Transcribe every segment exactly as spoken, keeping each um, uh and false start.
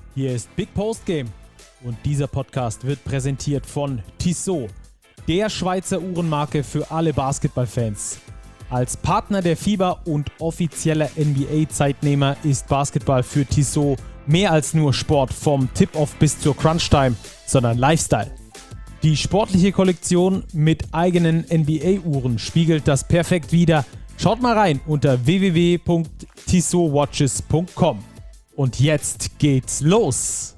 Hier ist Big Post Game und dieser Podcast wird präsentiert von Tissot, der Schweizer Uhrenmarke für alle Basketballfans. Als Partner der FIBA und offizieller N B A-Zeitnehmer ist Basketball für Tissot mehr als nur Sport vom Tip-Off bis zur Crunch-Time, sondern Lifestyle. Die sportliche Kollektion mit eigenen N B A-Uhren spiegelt das perfekt wider. Schaut mal rein unter w w w punkt tissot watches punkt com. Und jetzt geht's los!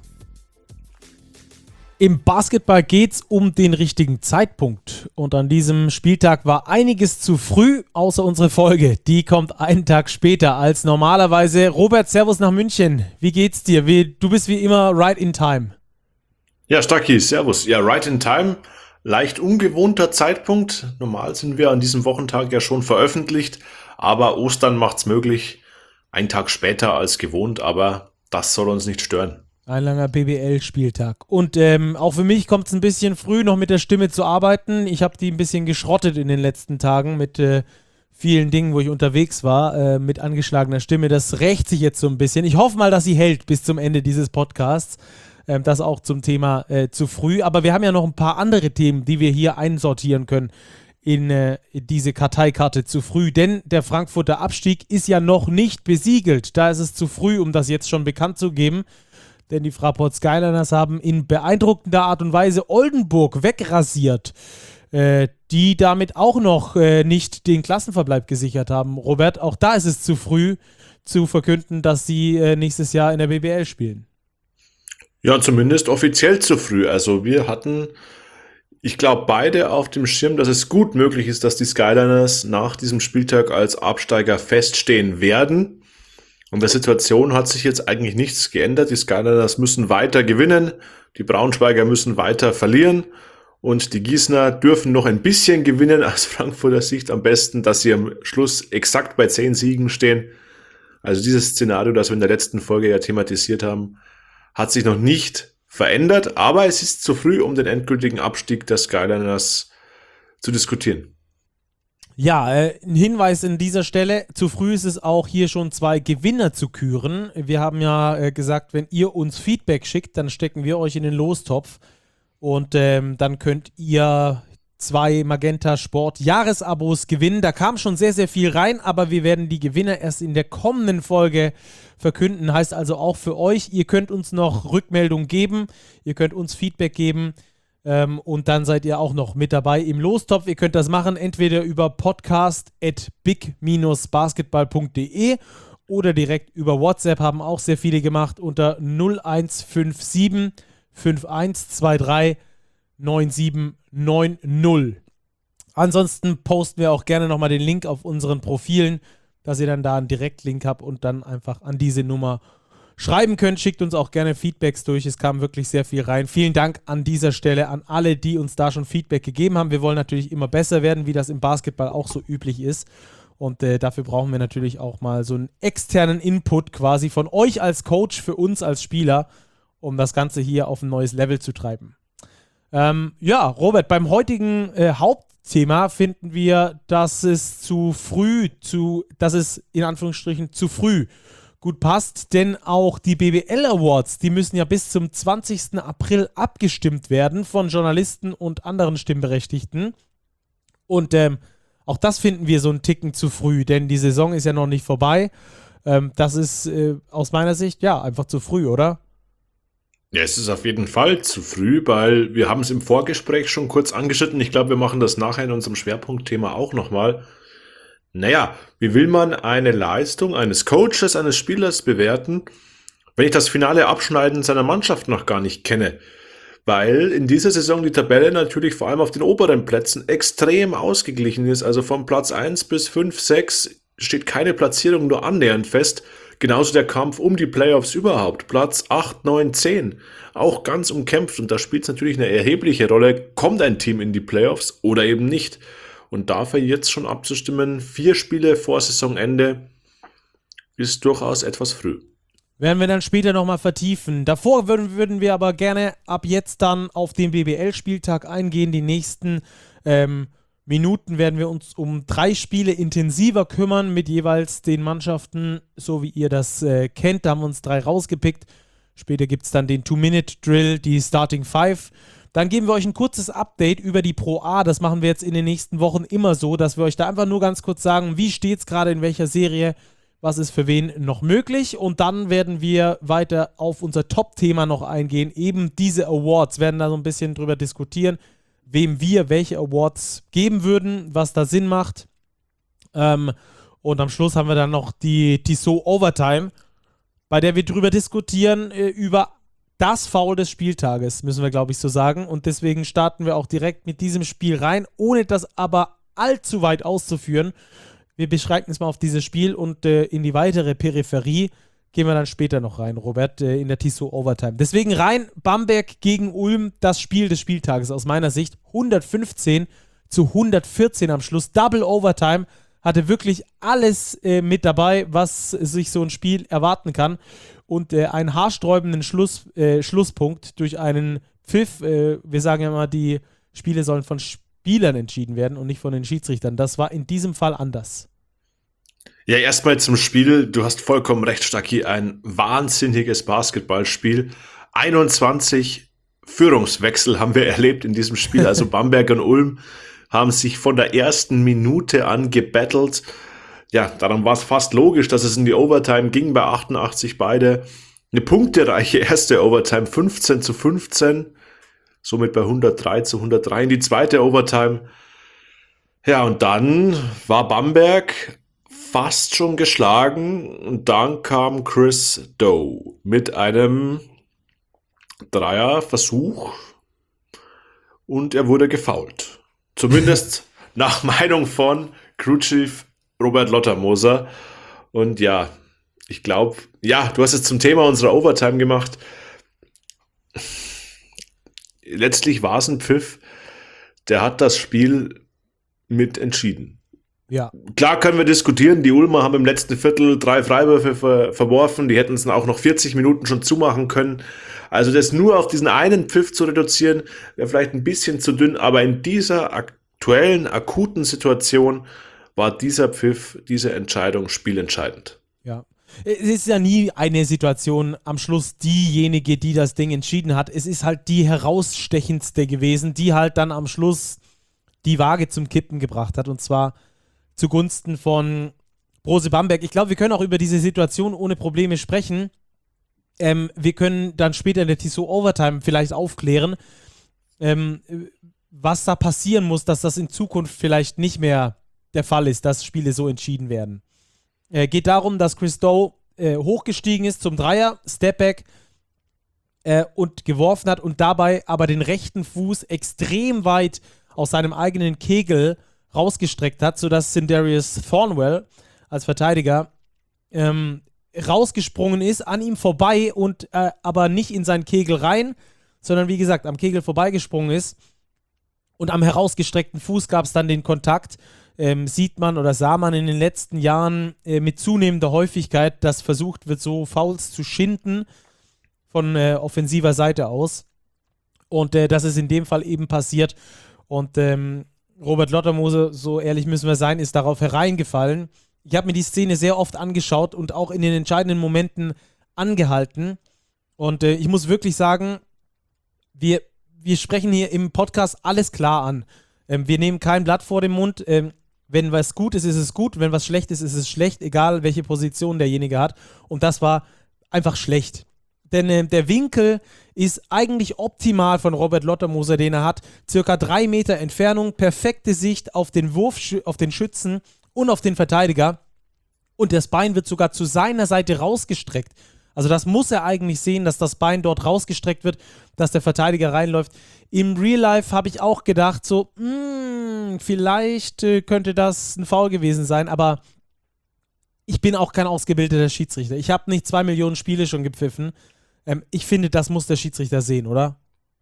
Im Basketball geht's um den richtigen Zeitpunkt. Und an diesem Spieltag war einiges zu früh, außer unsere Folge. Die kommt einen Tag später als normalerweise. Robert, Servus nach München. Wie geht's dir? Wie, du bist wie immer right in time. Ja, Stacki, Servus. Ja, right in time. Leicht ungewohnter Zeitpunkt. Normal sind wir an diesem Wochentag ja schon veröffentlicht. Aber Ostern macht's möglich. Ein Tag später als gewohnt, aber das soll uns nicht stören. Ein langer B B L-Spieltag. Und ähm, auch für mich kommt es ein bisschen früh, noch mit der Stimme zu arbeiten. Ich habe die ein bisschen geschrottet in den letzten Tagen mit äh, vielen Dingen, wo ich unterwegs war, äh, mit angeschlagener Stimme. Das rächt sich jetzt so ein bisschen. Ich hoffe mal, dass sie hält bis zum Ende dieses Podcasts. Ähm, das auch zum Thema äh, zu früh. Aber wir haben ja noch ein paar andere Themen, die wir hier einsortieren können in äh, diese Karteikarte zu früh. Denn der Frankfurter Abstieg ist ja noch nicht besiegelt. Da ist es zu früh, um das jetzt schon bekannt zu geben. Denn die Fraport Skyliners haben in beeindruckender Art und Weise Oldenburg wegrasiert, äh, die damit auch noch äh, nicht den Klassenverbleib gesichert haben. Robert, auch da ist es zu früh zu verkünden, dass sie äh, nächstes Jahr in der B B L spielen. Ja, zumindest offiziell zu früh. Also wir hatten, ich glaube, beide auf dem Schirm, dass es gut möglich ist, dass die Skyliners nach diesem Spieltag als Absteiger feststehen werden. Und der Situation hat sich jetzt eigentlich nichts geändert. Die Skyliners müssen weiter gewinnen, die Braunschweiger müssen weiter verlieren und die Gießener dürfen noch ein bisschen gewinnen, aus Frankfurter Sicht am besten, dass sie am Schluss exakt bei zehn Siegen stehen. Also dieses Szenario, das wir in der letzten Folge ja thematisiert haben, hat sich noch nicht verändert, aber es ist zu früh, um den endgültigen Abstieg der Skyliners zu diskutieren. Ja, äh, ein Hinweis an dieser Stelle, zu früh ist es auch hier schon zwei Gewinner zu küren. Wir haben ja äh, gesagt, wenn ihr uns Feedback schickt, dann stecken wir euch in den Lostopf und ähm, dann könnt ihr zwei Magenta Sport Jahresabos gewinnen. Da kam schon sehr, sehr viel rein, aber wir werden die Gewinner erst in der kommenden Folge verkünden. Heißt also auch für euch, ihr könnt uns noch Rückmeldung geben, ihr könnt uns Feedback geben. Ähm, und dann seid ihr auch noch mit dabei im Lostopf. Ihr könnt das machen entweder über podcast at big dash basketball punkt de oder direkt über WhatsApp, haben auch sehr viele gemacht, unter null eins fünf sieben fünf eins zwei drei neun sieben neun null. Ansonsten posten wir auch gerne nochmal den Link auf unseren Profilen, dass ihr dann da einen Direktlink habt und dann einfach an diese Nummer schreiben könnt. Schickt uns auch gerne Feedbacks durch. Es kam wirklich sehr viel rein. Vielen Dank an dieser Stelle an alle, die uns da schon Feedback gegeben haben. Wir wollen natürlich immer besser werden, wie das im Basketball auch so üblich ist. Und äh, dafür brauchen wir natürlich auch mal so einen externen Input quasi von euch als Coach für uns als Spieler, um das Ganze hier auf ein neues Level zu treiben. Ähm, ja, Robert, beim heutigen äh, Hauptthema finden wir, dass es zu früh, zu, dass es in Anführungsstrichen zu früh gut passt, denn auch die B B L Awards, die müssen ja bis zum zwanzigsten April abgestimmt werden von Journalisten und anderen Stimmberechtigten. Und ähm, auch das finden wir so einen Ticken zu früh, denn die Saison ist ja noch nicht vorbei. Ähm, das ist äh, aus meiner Sicht ja einfach zu früh, oder? Ja, es ist auf jeden Fall zu früh, weil wir haben es im Vorgespräch schon kurz angeschnitten. Ich glaube, wir machen das nachher in unserem Schwerpunktthema auch nochmal. Naja, wie will man eine Leistung eines Coaches, eines Spielers bewerten, wenn ich das finale Abschneiden seiner Mannschaft noch gar nicht kenne? Weil in dieser Saison die Tabelle natürlich vor allem auf den oberen Plätzen extrem ausgeglichen ist. Also von Platz eins bis fünf, sechs steht keine Platzierung nur annähernd fest. Genauso der Kampf um die Playoffs überhaupt. Platz acht, neun, zehn. Auch ganz umkämpft. Und da spielt es natürlich eine erhebliche Rolle. Kommt ein Team in die Playoffs oder eben nicht? Und dafür jetzt schon abzustimmen, vier Spiele vor Saisonende, ist durchaus etwas früh. Werden wir dann später nochmal vertiefen. Davor würden, würden wir aber gerne ab jetzt dann auf den B B L-Spieltag eingehen. Die nächsten ähm, Minuten werden wir uns um drei Spiele intensiver kümmern mit jeweils den Mannschaften, so wie ihr das äh, kennt. Da haben wir uns drei rausgepickt. Später gibt es dann den Two-Minute-Drill, die Starting Five. Dann geben wir euch ein kurzes Update über die Pro A. Das machen wir jetzt in den nächsten Wochen immer so, dass wir euch da einfach nur ganz kurz sagen, wie steht es gerade in welcher Serie, was ist für wen noch möglich. Und dann werden wir weiter auf unser Top-Thema noch eingehen. Eben diese Awards, werden da so ein bisschen drüber diskutieren, wem wir welche Awards geben würden, was da Sinn macht. Ähm, und am Schluss haben wir dann noch die Tissot Overtime, bei der wir drüber diskutieren, äh, über das Foul des Spieltages, müssen wir, glaube ich, so sagen. Und deswegen starten wir auch direkt mit diesem Spiel rein, ohne das aber allzu weit auszuführen. Wir beschränken es mal auf dieses Spiel und äh, in die weitere Peripherie gehen wir dann später noch rein, Robert, äh, in der Tissot Overtime. Deswegen rein, Bamberg gegen Ulm, das Spiel des Spieltages aus meiner Sicht. hundertfünfzehn zu hundertvierzehn am Schluss. Double Overtime, hatte wirklich alles äh, mit dabei, was sich so ein Spiel erwarten kann. Und äh, einen haarsträubenden Schluss, äh, Schlusspunkt durch einen Pfiff. Äh, wir sagen ja immer, die Spiele sollen von Spielern entschieden werden und nicht von den Schiedsrichtern. Das war in diesem Fall anders. Ja, erstmal zum Spiel. Du hast vollkommen recht, Stacki. Ein wahnsinniges Basketballspiel. einundzwanzig Führungswechsel haben wir erlebt in diesem Spiel. Also Bamberg und Ulm haben sich von der ersten Minute an gebettelt. Ja, daran war es fast logisch, dass es in die Overtime ging bei achtundachtzig beide. Eine punktereiche erste Overtime, fünfzehn zu fünfzehn, somit bei hundertdrei zu hundertdrei in die zweite Overtime. Ja, und dann war Bamberg fast schon geschlagen und dann kam Chris Doe mit einem Dreierversuch und er wurde gefoult. Zumindest nach Meinung von Crewchief Robert Lottermoser. Und ja, ich glaube, ja, du hast es zum Thema unserer Overtime gemacht. Letztlich war es ein Pfiff, der hat das Spiel mit entschieden. Ja. Klar können wir diskutieren, die Ulmer haben im letzten Viertel drei Freiwürfe ver- verworfen, die hätten es dann auch noch vierzig Minuten schon zumachen können. Also das nur auf diesen einen Pfiff zu reduzieren, wäre vielleicht ein bisschen zu dünn, aber in dieser aktuellen, akuten Situation war dieser Pfiff, diese Entscheidung spielentscheidend. Ja. Es ist ja nie eine Situation am Schluss diejenige, die das Ding entschieden hat. Es ist halt die herausstechendste gewesen, die halt dann am Schluss die Waage zum Kippen gebracht hat. Und zwar zugunsten von Brose Bamberg. Ich glaube, wir können auch über diese Situation ohne Probleme sprechen. Ähm, wir können dann später in der Tissot Overtime vielleicht aufklären, ähm, was da passieren muss, dass das in Zukunft vielleicht nicht mehr der Fall ist, dass Spiele so entschieden werden. Äh, geht darum, dass Chris Doe äh, hochgestiegen ist zum Dreier, Stepback äh, und geworfen hat und dabei aber den rechten Fuß extrem weit aus seinem eigenen Kegel rausgestreckt hat, sodass Sindarius Thornwell als Verteidiger ähm, rausgesprungen ist, an ihm vorbei und äh, aber nicht in seinen Kegel rein, sondern wie gesagt am Kegel vorbeigesprungen ist und am herausgestreckten Fuß gab es dann den Kontakt. Ähm, sieht man oder sah man in den letzten Jahren äh, mit zunehmender Häufigkeit, dass versucht wird, so Fouls zu schinden von äh, offensiver Seite aus. Und äh, das ist in dem Fall eben passiert. Und ähm, Robert Lottermoser, so ehrlich müssen wir sein, ist darauf hereingefallen. Ich habe mir die Szene sehr oft angeschaut und auch in den entscheidenden Momenten angehalten. Und äh, ich muss wirklich sagen, wir, wir sprechen hier im Podcast alles klar an. Ähm, wir nehmen kein Blatt vor den Mund. Ähm, wenn was gut ist, ist es gut. Wenn was schlecht ist, ist es schlecht, egal welche Position derjenige hat. Und das war einfach schlecht. Denn äh, der Winkel ist eigentlich optimal von Robert Lottermoser, den er hat. Circa drei Meter Entfernung, perfekte Sicht auf den Wurf, auf den Schützen und auf den Verteidiger. Und das Bein wird sogar zu seiner Seite rausgestreckt. Also das muss er eigentlich sehen, dass das Bein dort rausgestreckt wird, dass der Verteidiger reinläuft. Im Real Life habe ich auch gedacht, so, mh, vielleicht äh, könnte das ein Foul gewesen sein, aber ich bin auch kein ausgebildeter Schiedsrichter. Ich habe nicht zwei Millionen Spiele schon gepfiffen. Ähm, ich finde, das muss der Schiedsrichter sehen, oder?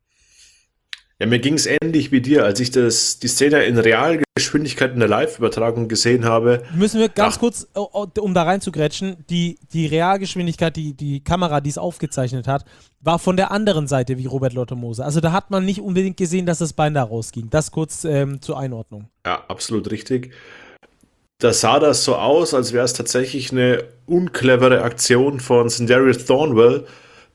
Ja, mir ging es ähnlich wie dir, als ich das, die Szene in Realgeschwindigkeit in der Live-Übertragung gesehen habe. Müssen wir ganz Ach. kurz, um da reinzugrätschen, die, die Realgeschwindigkeit, die, die Kamera, die es aufgezeichnet hat, war von der anderen Seite wie Robert Lottermoser. Also da hat man nicht unbedingt gesehen, dass das Bein da rausging. Das kurz ähm, zur Einordnung. Ja, absolut richtig. Da sah das so aus, als wäre es tatsächlich eine unclevere Aktion von Sindarius Thornwell,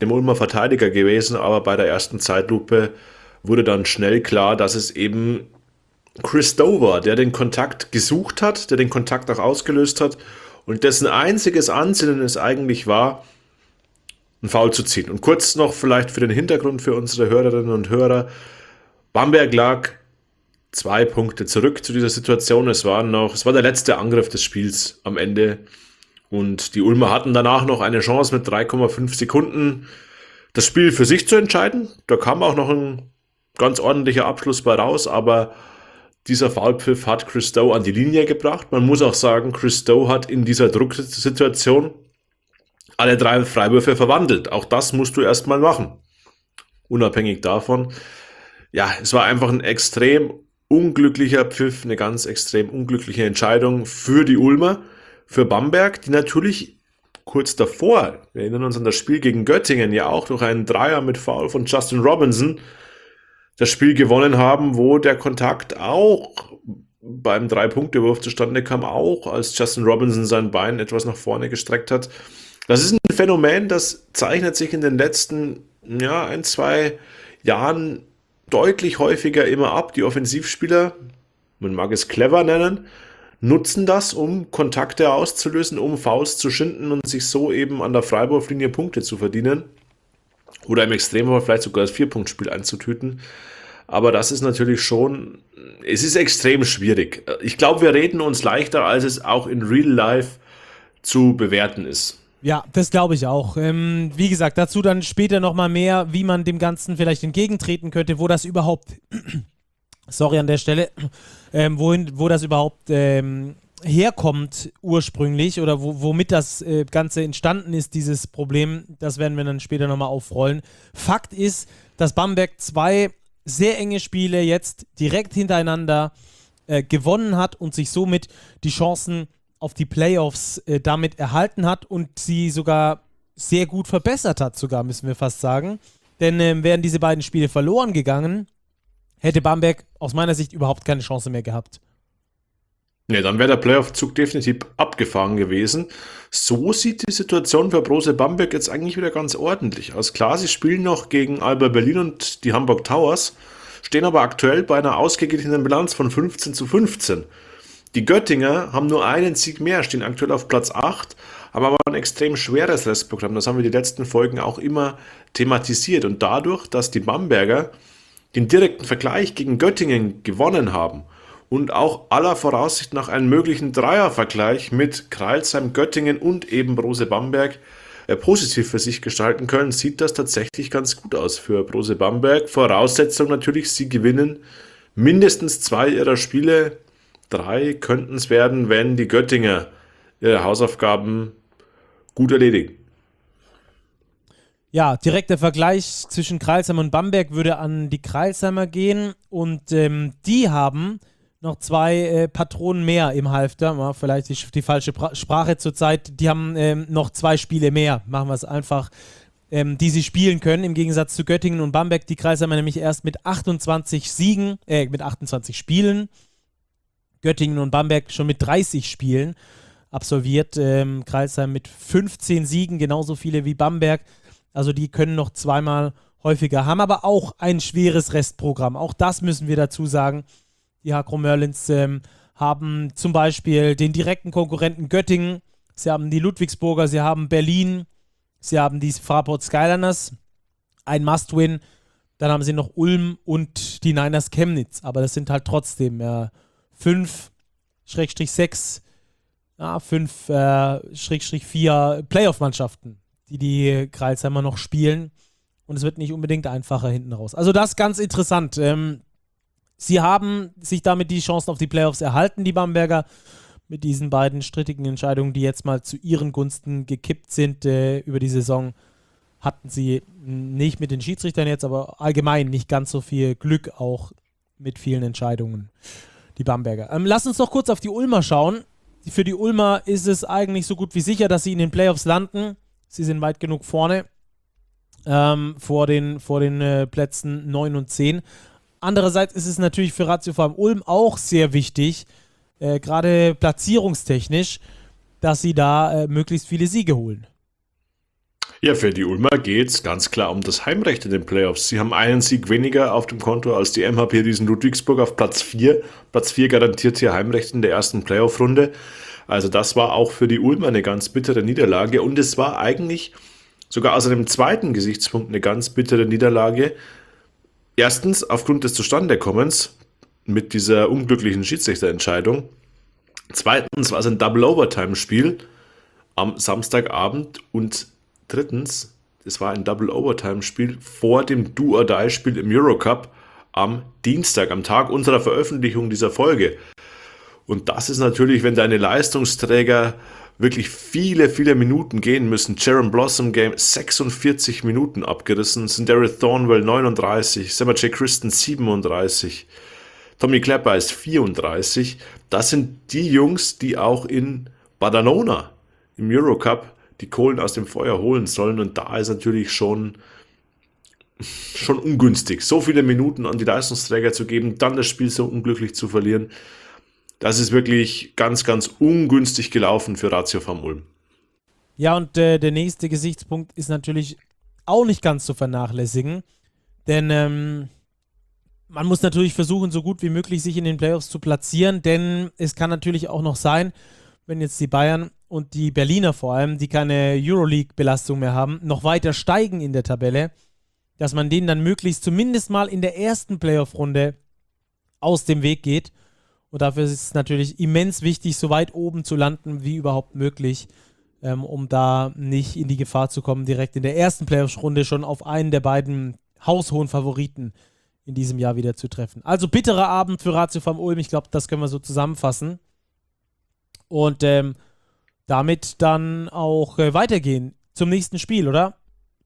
dem Ulmer Verteidiger gewesen, aber bei der ersten Zeitlupe wurde dann schnell klar, dass es eben Chris Dover, der den Kontakt gesucht hat, der den Kontakt auch ausgelöst hat und dessen einziges Ansinnen es eigentlich war, einen Foul zu ziehen. Und kurz noch vielleicht für den Hintergrund für unsere Hörerinnen und Hörer. Bamberg lag zwei Punkte zurück zu dieser Situation. Es war noch, es war der letzte Angriff des Spiels am Ende. Und die Ulmer hatten danach noch eine Chance mit drei Komma fünf Sekunden das Spiel für sich zu entscheiden. Da kam auch noch ein ganz ordentlicher Abschluss bei raus, aber dieser Foulpfiff hat Chris Dow an die Linie gebracht. Man muss auch sagen, Chris Dow hat in dieser Drucksituation alle drei Freiwürfe verwandelt. Auch das musst du erstmal machen. Unabhängig davon. Ja, es war einfach ein extrem unglücklicher Pfiff, eine ganz extrem unglückliche Entscheidung für die Ulmer, für Bamberg, die natürlich kurz davor, wir erinnern uns an das Spiel gegen Göttingen, ja auch durch einen Dreier mit Foul von Justin Robinson das Spiel gewonnen haben, wo der Kontakt auch beim Drei-Punkte-Wurf zustande kam, auch als Justin Robinson sein Bein etwas nach vorne gestreckt hat. Das ist ein Phänomen, das zeichnet sich in den letzten ja, ein, zwei Jahren deutlich häufiger immer ab. Die Offensivspieler, man mag es clever nennen, nutzen das, um Kontakte auszulösen, um Fouls zu schinden und sich so eben an der Freiwurflinie Punkte zu verdienen. Oder im Extremfall vielleicht sogar das Vier-Punkt-Spiel einzutüten. Aber das ist natürlich schon, es ist extrem schwierig. Ich glaube, wir reden uns leichter, als es auch in Real Life zu bewerten ist. Ja, das glaube ich auch. Ähm, wie gesagt, dazu dann später nochmal mehr, wie man dem Ganzen vielleicht entgegentreten könnte, wo das überhaupt, sorry an der Stelle, ähm, wohin, wo das überhaupt ähm, herkommt ursprünglich oder wo, womit das äh, Ganze entstanden ist, dieses Problem, das werden wir dann später nochmal aufrollen. Fakt ist, dass Bamberg zwei sehr enge Spiele jetzt direkt hintereinander äh, gewonnen hat und sich somit die Chancen auf die Playoffs äh, damit erhalten hat und sie sogar sehr gut verbessert hat, sogar müssen wir fast sagen. Denn äh, wären diese beiden Spiele verloren gegangen, hätte Bamberg aus meiner Sicht überhaupt keine Chance mehr gehabt. Ja, dann wäre der Playoff-Zug definitiv abgefahren gewesen. So sieht die Situation für Brose Bamberg jetzt eigentlich wieder ganz ordentlich aus. Klar, sie spielen noch gegen Alba Berlin und die Hamburg Towers, stehen aber aktuell bei einer ausgeglichenen Bilanz von fünfzehn zu fünfzehn. Die Göttinger haben nur einen Sieg mehr, stehen aktuell auf Platz acht, haben aber ein extrem schweres Restprogramm. Das haben wir die letzten Folgen auch immer thematisiert. Und dadurch, dass die Bamberger den direkten Vergleich gegen Göttingen gewonnen haben und auch aller Voraussicht nach einen möglichen Dreiervergleich mit Crailsheim, Göttingen und eben Brose Bamberg äh, positiv für sich gestalten können, sieht das tatsächlich ganz gut aus für Brose Bamberg. Voraussetzung natürlich, sie gewinnen mindestens zwei ihrer Spiele. Drei könnten es werden, wenn die Göttinger ihre Hausaufgaben gut erledigen. Ja, direkter Vergleich zwischen Crailsheim und Bamberg würde an die Crailsheimer gehen und ähm, die haben noch zwei äh, Patronen mehr im Halfter, ja, vielleicht die, die falsche pra- Sprache zurzeit, die haben ähm, noch zwei Spiele mehr, machen wir es einfach, ähm, die sie spielen können, im Gegensatz zu Göttingen und Bamberg, die Crailsheimer nämlich erst mit achtundzwanzig Siegen, äh, mit achtundzwanzig Spielen, Göttingen und Bamberg schon mit dreißig Spielen absolviert, ähm, Crailsheim mit fünfzehn Siegen, genauso viele wie Bamberg, also die können noch zweimal häufiger, haben aber auch ein schweres Restprogramm, auch das müssen wir dazu sagen. Die Hakro Merlins ähm, haben zum Beispiel den direkten Konkurrenten Göttingen, sie haben die Ludwigsburger, sie haben Berlin, sie haben die Fraport Skyliners, ein Must-Win, dann haben sie noch Ulm und die Niners Chemnitz, aber das sind halt trotzdem äh, fünf sechs, ja, fünf vier Playoff-Mannschaften, die die Crailsheimer noch spielen und es wird nicht unbedingt einfacher hinten raus. Also das ist ganz interessant. Ähm, Sie haben sich damit die Chancen auf die Playoffs erhalten, die Bamberger, mit diesen beiden strittigen Entscheidungen, die jetzt mal zu ihren Gunsten gekippt sind äh, über die Saison. Hatten sie nicht mit den Schiedsrichtern jetzt, aber allgemein nicht ganz so viel Glück auch mit vielen Entscheidungen, die Bamberger. Ähm, lass uns doch kurz auf die Ulmer schauen. Für die Ulmer ist es eigentlich so gut wie sicher, dass sie in den Playoffs landen. Sie sind weit genug vorne ähm, vor den, vor den äh, Plätzen neun und zehn. Andererseits ist es natürlich für Ratiofarm Ulm auch sehr wichtig, äh, gerade platzierungstechnisch, dass sie da äh, möglichst viele Siege holen. Ja, für die Ulmer geht's ganz klar um das Heimrecht in den Playoffs. Sie haben einen Sieg weniger auf dem Konto als die M H P Riesen Ludwigsburg auf Platz vier. Platz vier garantiert hier Heimrecht in der ersten Playoff-Runde. Also das war auch für die Ulmer eine ganz bittere Niederlage. Und es war eigentlich sogar aus einem zweiten Gesichtspunkt eine ganz bittere Niederlage. Erstens aufgrund des Zustandekommens mit dieser unglücklichen Schiedsrichterentscheidung. Zweitens war es ein Double-Overtime-Spiel am Samstagabend. Und drittens, es war ein Double-Overtime-Spiel vor dem Do-or-Die-Spiel im Eurocup am Dienstag, am Tag unserer Veröffentlichung dieser Folge. Und das ist natürlich, wenn deine Leistungsträger wirklich viele, viele Minuten gehen müssen. Jaron Blossom Game sechsundvierzig Minuten abgerissen, Sindari Thornwell neununddreißig, Summer J. Kristen siebenunddreißig, Tommy Klepper ist vierunddreißig. Das sind die Jungs, die auch in Badalona im Eurocup die Kohlen aus dem Feuer holen sollen. Und da ist natürlich schon, schon ungünstig, so viele Minuten an die Leistungsträger zu geben, dann das Spiel so unglücklich zu verlieren. Das ist wirklich ganz, ganz ungünstig gelaufen für Ratio Farm Ulm. Ja, und äh, der nächste Gesichtspunkt ist natürlich auch nicht ganz zu vernachlässigen, denn ähm, man muss natürlich versuchen, so gut wie möglich sich in den Playoffs zu platzieren, denn es kann natürlich auch noch sein, wenn jetzt die Bayern und die Berliner vor allem, die keine Euroleague-Belastung mehr haben, noch weiter steigen in der Tabelle, dass man denen dann möglichst zumindest mal in der ersten Playoff-Runde aus dem Weg geht. Und dafür ist es natürlich immens wichtig, so weit oben zu landen wie überhaupt möglich, ähm, um da nicht in die Gefahr zu kommen, direkt in der ersten Playoff-Runde schon auf einen der beiden haushohen Favoriten in diesem Jahr wieder zu treffen. Also bitterer Abend für Ratio Farm Ulm, ich glaube, das können wir so zusammenfassen. Und ähm, damit dann auch äh, weitergehen zum nächsten Spiel, oder?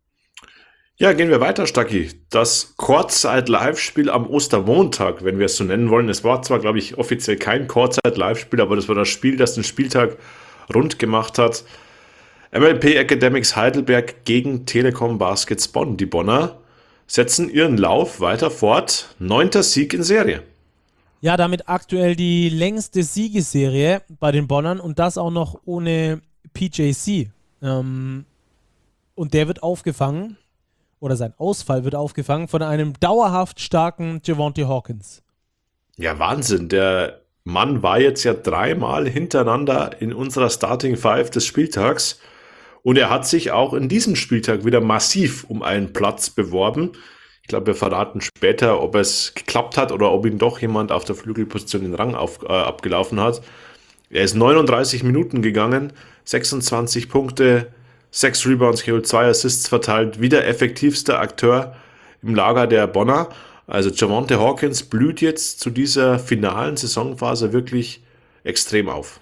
Ja, gehen wir weiter, Stacki. Das Kurzzeit-Live-Spiel am Ostermontag, wenn wir es so nennen wollen. Es war zwar, glaube ich, offiziell kein Kurzzeit-Live-Spiel, aber das war das Spiel, das den Spieltag rund gemacht hat. M L P Academics Heidelberg gegen Telekom Baskets Bonn. Die Bonner setzen ihren Lauf weiter fort. Neunter Sieg in Serie. Ja, damit aktuell die längste Siegesserie bei den Bonnern und das auch noch ohne P J C. Ähm, und der wird aufgefangen, oder sein Ausfall wird aufgefangen von einem dauerhaft starken Javonte Hawkins. Ja, Wahnsinn. Der Mann war jetzt ja dreimal hintereinander in unserer Starting Five des Spieltags und er hat sich auch in diesem Spieltag wieder massiv um einen Platz beworben. Ich glaube, wir verraten später, ob es geklappt hat oder ob ihn doch jemand auf der Flügelposition den Rang auf, äh, abgelaufen hat. Er ist neununddreißig Minuten gegangen, sechsundzwanzig Punkte, sechs Rebounds geholt, zwei Assists verteilt, wieder effektivster Akteur im Lager der Bonner. Also Javonte Hawkins blüht jetzt zu dieser finalen Saisonphase wirklich extrem auf.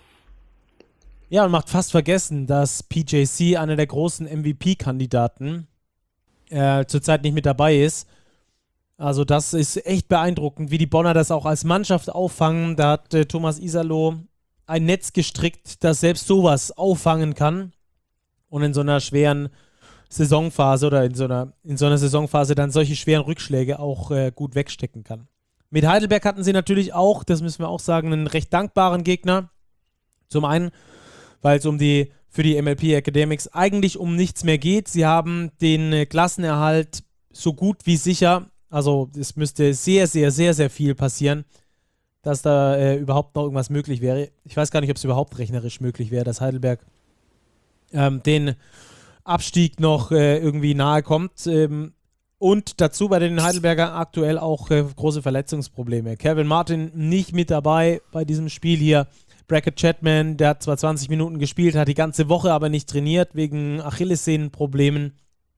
Ja, und macht fast vergessen, dass P J C, einer der großen M V P-Kandidaten, äh, zurzeit nicht mit dabei ist. Also das ist echt beeindruckend, wie die Bonner das auch als Mannschaft auffangen. Da hat äh, Thomas Isalo ein Netz gestrickt, das selbst sowas auffangen kann und in so einer schweren Saisonphase oder in so einer, in so einer Saisonphase dann solche schweren Rückschläge auch äh, gut wegstecken kann. Mit Heidelberg hatten sie natürlich auch, das müssen wir auch sagen, einen recht dankbaren Gegner. Zum einen, weil es um die, für die M L P Academics eigentlich um nichts mehr geht. Sie haben den äh, Klassenerhalt so gut wie sicher. Also es müsste sehr, sehr, sehr, sehr viel passieren, dass da äh, überhaupt noch irgendwas möglich wäre. Ich weiß gar nicht, ob es überhaupt rechnerisch möglich wäre, dass Heidelberg ähm, den Abstieg noch äh, irgendwie nahe kommt. Ähm, und dazu bei den Heidelbergern aktuell auch äh, große Verletzungsprobleme. Kevin Martin nicht mit dabei bei diesem Spiel hier. Brackett Chapman, der hat zwar zwanzig Minuten gespielt, hat die ganze Woche aber nicht trainiert wegen Achillessehnenproblemen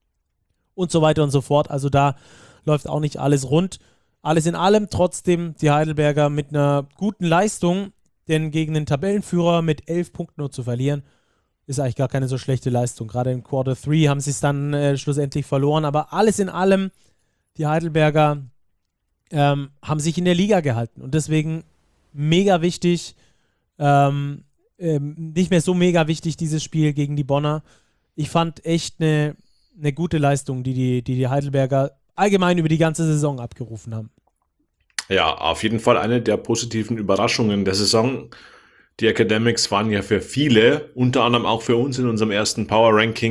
und so weiter und so fort. Also da läuft auch nicht alles rund. Alles in allem trotzdem die Heidelberger mit einer guten Leistung, denn gegen den Tabellenführer mit elf Punkten nur zu verlieren, ist eigentlich gar keine so schlechte Leistung. Gerade im Quarter drei haben sie es dann äh, schlussendlich verloren, aber alles in allem, die Heidelberger ähm, haben sich in der Liga gehalten und deswegen mega wichtig, ähm, ähm, nicht mehr so mega wichtig dieses Spiel gegen die Bonner. Ich fand echt eine ne gute Leistung, die die, die die Heidelberger allgemein über die ganze Saison abgerufen haben. Ja, auf jeden Fall eine der positiven Überraschungen der Saison. Die Academics waren ja für viele, unter anderem auch für uns in unserem ersten Power Ranking,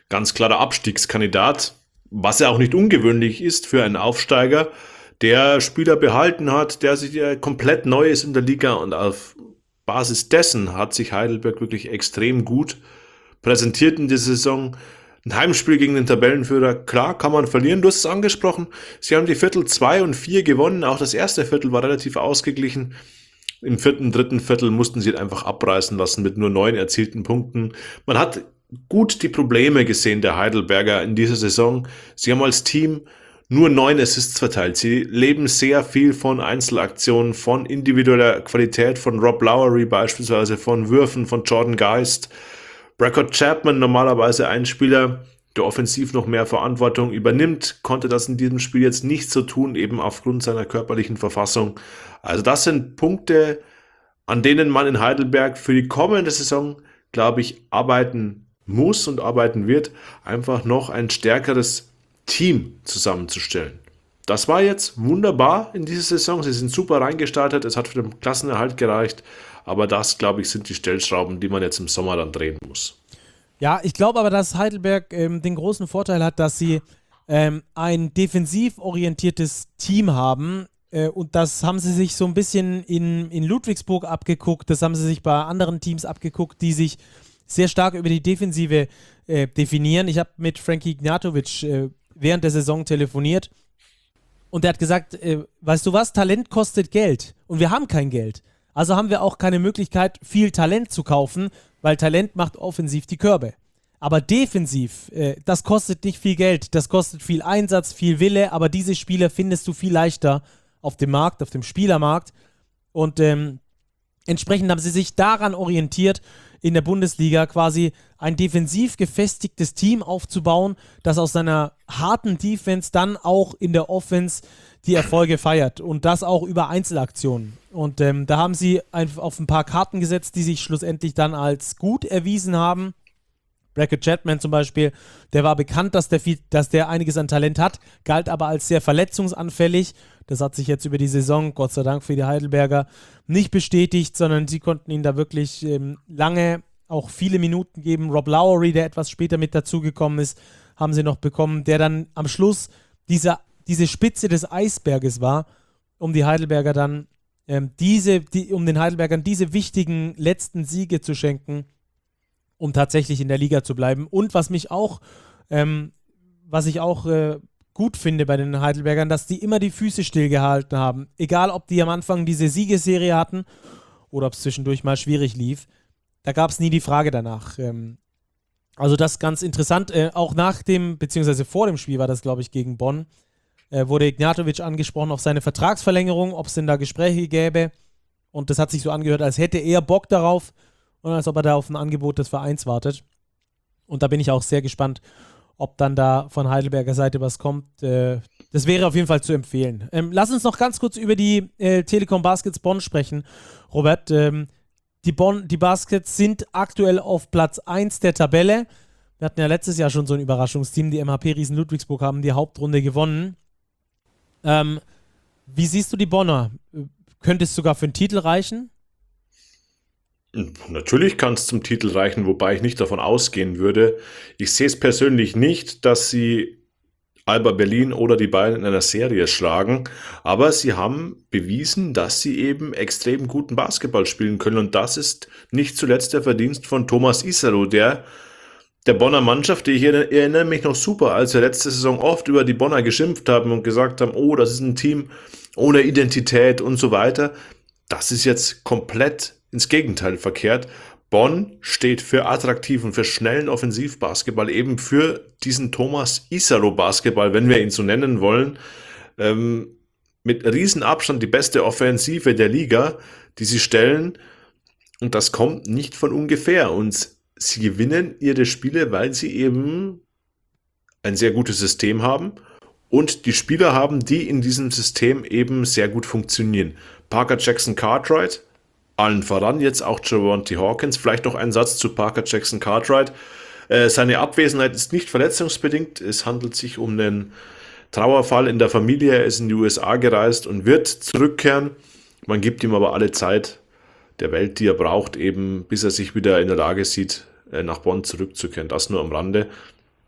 ganz klarer Abstiegskandidat, was ja auch nicht ungewöhnlich ist für einen Aufsteiger, der Spieler behalten hat, der sich ja komplett neu ist in der Liga, und auf Basis dessen hat sich Heidelberg wirklich extrem gut präsentiert in dieser Saison. Ein Heimspiel gegen den Tabellenführer, klar, kann man verlieren, du hast es angesprochen, sie haben die Viertel zwei und vier gewonnen, auch das erste Viertel war relativ ausgeglichen. Im vierten, dritten Viertel mussten sie einfach abreißen lassen mit nur neun erzielten Punkten. Man hat gut die Probleme gesehen der Heidelberger in dieser Saison. Sie haben als Team nur neun Assists verteilt. Sie leben sehr viel von Einzelaktionen, von individueller Qualität, von Rob Lowery beispielsweise, von Würfen, von Jordan Geist. Brackett Chapman, normalerweise ein Spieler, der offensiv noch mehr Verantwortung übernimmt, konnte das in diesem Spiel jetzt nicht so tun, eben aufgrund seiner körperlichen Verfassung. Also das sind Punkte, an denen man in Heidelberg für die kommende Saison, glaube ich, arbeiten muss und arbeiten wird, einfach noch ein stärkeres Team zusammenzustellen. Das war jetzt wunderbar in dieser Saison. Sie sind super reingestartet, es hat für den Klassenerhalt gereicht, aber das, glaube ich, sind die Stellschrauben, die man jetzt im Sommer dann drehen muss. Ja, ich glaube aber, dass Heidelberg ähm, den großen Vorteil hat, dass sie ähm, ein defensiv orientiertes Team haben, äh, und das haben sie sich so ein bisschen in, in Ludwigsburg abgeguckt, das haben sie sich bei anderen Teams abgeguckt, die sich sehr stark über die Defensive äh, definieren. Ich habe mit Frankie Ignatovic äh, während der Saison telefoniert und der hat gesagt, äh, weißt du was, Talent kostet Geld und wir haben kein Geld. Also haben wir auch keine Möglichkeit, viel Talent zu kaufen, weil Talent macht offensiv die Körbe. Aber defensiv, äh, das kostet nicht viel Geld, das kostet viel Einsatz, viel Wille, aber diese Spieler findest du viel leichter auf dem Markt, auf dem Spielermarkt. Und ähm, entsprechend haben sie sich daran orientiert, in der Bundesliga quasi ein defensiv gefestigtes Team aufzubauen, das aus seiner harten Defense dann auch in der Offense die Erfolge feiert und das auch über Einzelaktionen. Und ähm, da haben sie einfach auf ein paar Karten gesetzt, die sich schlussendlich dann als gut erwiesen haben. Brackett Chapman zum Beispiel, der war bekannt, dass der, viel, dass der einiges an Talent hat, galt aber als sehr verletzungsanfällig. Das hat sich jetzt über die Saison, Gott sei Dank für die Heidelberger, nicht bestätigt, sondern sie konnten ihn da wirklich ähm, lange auch viele Minuten geben. Rob Lowery, der etwas später mit dazugekommen ist, haben sie noch bekommen, der dann am Schluss dieser, diese Spitze des Eisberges war, um die Heidelberger dann ähm, diese, die, um den Heidelbergern diese wichtigen letzten Siege zu schenken, um tatsächlich in der Liga zu bleiben. Und was mich auch, ähm, was ich auch äh, gut finde bei den Heidelbergern, dass die immer die Füße stillgehalten haben. Egal, ob die am Anfang diese Siegesserie hatten oder ob es zwischendurch mal schwierig lief. Da gab es nie die Frage danach. Ähm, also das ist ganz interessant. Äh, auch nach dem, beziehungsweise vor dem Spiel war das, glaube ich, gegen Bonn, äh, wurde Ignatovic angesprochen auf seine Vertragsverlängerung, ob es denn da Gespräche gäbe. Und das hat sich so angehört, als hätte er Bock darauf und als ob er da auf ein Angebot des Vereins wartet. Und da bin ich auch sehr gespannt, ob dann da von Heidelberger Seite was kommt. Äh, das wäre auf jeden Fall zu empfehlen. Ähm, lass uns noch ganz kurz über die äh, Telekom Baskets Bonn sprechen. Robert, ähm, die, Bonn, die Baskets sind aktuell auf Platz eins der Tabelle. Wir hatten ja letztes Jahr schon so ein Überraschungsteam. Die M H P Riesen Ludwigsburg haben die Hauptrunde gewonnen. Ähm, wie siehst du die Bonner? Könnte es sogar für einen Titel reichen? Natürlich kann es zum Titel reichen, wobei ich nicht davon ausgehen würde. Ich sehe es persönlich nicht, dass sie Alba Berlin oder die Bayern in einer Serie schlagen, aber sie haben bewiesen, dass sie eben extrem guten Basketball spielen können, und das ist nicht zuletzt der Verdienst von Thomas Isalo, der der Bonner Mannschaft. Ich erinnere mich noch super, als wir letzte Saison oft über die Bonner geschimpft haben und gesagt haben, oh, das ist ein Team ohne Identität und so weiter. Das ist jetzt komplett ins Gegenteil verkehrt. Bonn steht für attraktiven, für schnellen Offensivbasketball, eben für diesen Thomas Isalo-Basketball, wenn wir ihn so nennen wollen. Ähm, mit Riesenabstand die beste Offensive der Liga, die sie stellen. Und das kommt nicht von ungefähr. Und sie gewinnen ihre Spiele, weil sie eben ein sehr gutes System haben und die Spieler haben, die in diesem System eben sehr gut funktionieren. Parker Jackson Cartwright, allen voran jetzt auch Javonte Hawkins. Vielleicht noch ein Satz zu Parker Jackson Cartwright. Äh, seine Abwesenheit ist nicht verletzungsbedingt. Es handelt sich um einen Trauerfall in der Familie. Er ist in die U S A gereist und wird zurückkehren. Man gibt ihm aber alle Zeit der Welt, die er braucht, eben bis er sich wieder in der Lage sieht, nach Bonn zurückzukehren. Das nur am Rande.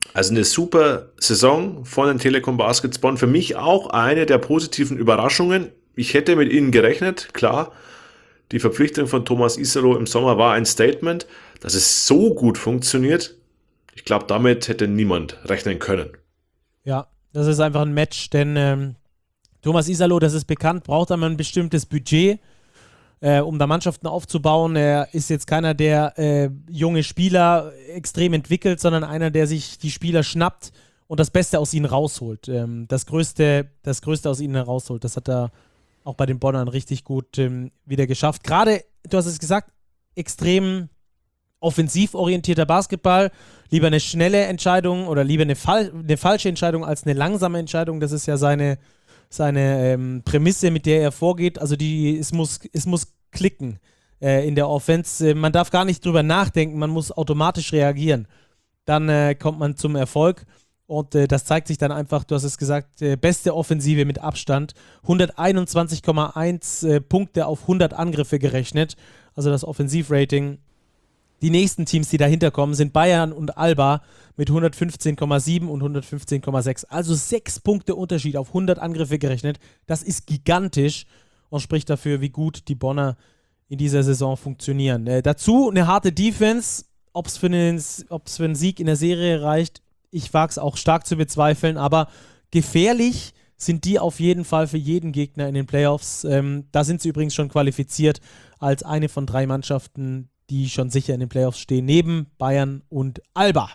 Also eine super Saison von den Telekom Baskets Bonn. Für mich auch eine der positiven Überraschungen. Ich hätte mit ihnen gerechnet, klar. Die Verpflichtung von Thomas Iserlohn im Sommer war ein Statement. Dass es so gut funktioniert, ich glaube, damit hätte niemand rechnen können. Ja, das ist einfach ein Match, denn ähm, Thomas Iserlohn, das ist bekannt, braucht einmal ein bestimmtes Budget, äh, um da Mannschaften aufzubauen. Er ist jetzt keiner, der äh, junge Spieler extrem entwickelt, sondern einer, der sich die Spieler schnappt und das Beste aus ihnen rausholt. Ähm, das Größte, das Größte aus ihnen herausholt. Das hat er auch bei den Bonnern richtig gut ähm, wieder geschafft. Gerade, du hast es gesagt, extrem offensiv orientierter Basketball, lieber eine schnelle Entscheidung oder lieber eine, Fall, eine falsche Entscheidung als eine langsame Entscheidung. Das ist ja seine, seine ähm, Prämisse, mit der er vorgeht. Also die, es muss, es muss klicken äh, in der Offense. Man darf gar nicht drüber nachdenken, man muss automatisch reagieren. Dann äh, kommt man zum Erfolg und äh, das zeigt sich dann einfach, du hast es gesagt, äh, beste Offensive mit Abstand. hunderteinundzwanzig Komma eins äh, Punkte auf hundert Angriffe gerechnet. Also das Offensivrating. Die nächsten Teams, die dahinter kommen, sind Bayern und Alba mit hundertfünfzehn Komma sieben und hundertfünfzehn Komma sechs. Also sechs Punkte Unterschied auf hundert Angriffe gerechnet. Das ist gigantisch und spricht dafür, wie gut die Bonner in dieser Saison funktionieren. Äh, dazu eine harte Defense. Ob es für, für einen Sieg in der Serie reicht, ich wage es auch stark zu bezweifeln. Aber gefährlich sind die auf jeden Fall für jeden Gegner in den Playoffs. Ähm, da sind sie übrigens schon qualifiziert als eine von drei Mannschaften, die schon sicher in den Playoffs stehen, neben Bayern und Alba.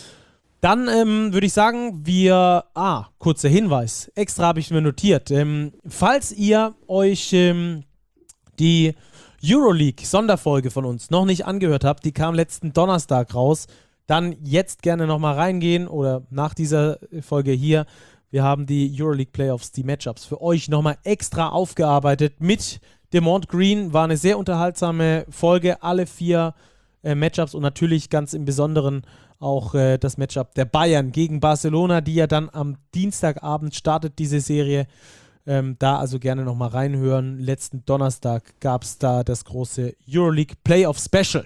Dann ähm, würde ich sagen, wir, ah, kurzer Hinweis, extra habe ich mir notiert, ähm, falls ihr euch ähm, die Euroleague-Sonderfolge von uns noch nicht angehört habt, die kam letzten Donnerstag raus, dann jetzt gerne nochmal reingehen oder nach dieser Folge hier. Wir haben die Euroleague-Playoffs, die Matchups für euch nochmal extra aufgearbeitet mit Demont Green. War eine sehr unterhaltsame Folge, alle vier äh, Matchups und natürlich ganz im Besonderen auch äh, das Matchup der Bayern gegen Barcelona, die ja dann am Dienstagabend startet, diese Serie. Ähm, da also gerne nochmal reinhören. Letzten Donnerstag gab es da das große Euroleague Playoff Special.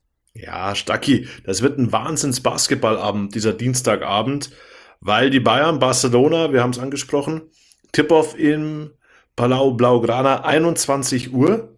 Ja, Stacki, das wird ein Wahnsinns-Basketballabend, dieser Dienstagabend, weil die Bayern, Barcelona, wir haben es angesprochen, Tip-Off im Palau Blaugrana, einundzwanzig Uhr.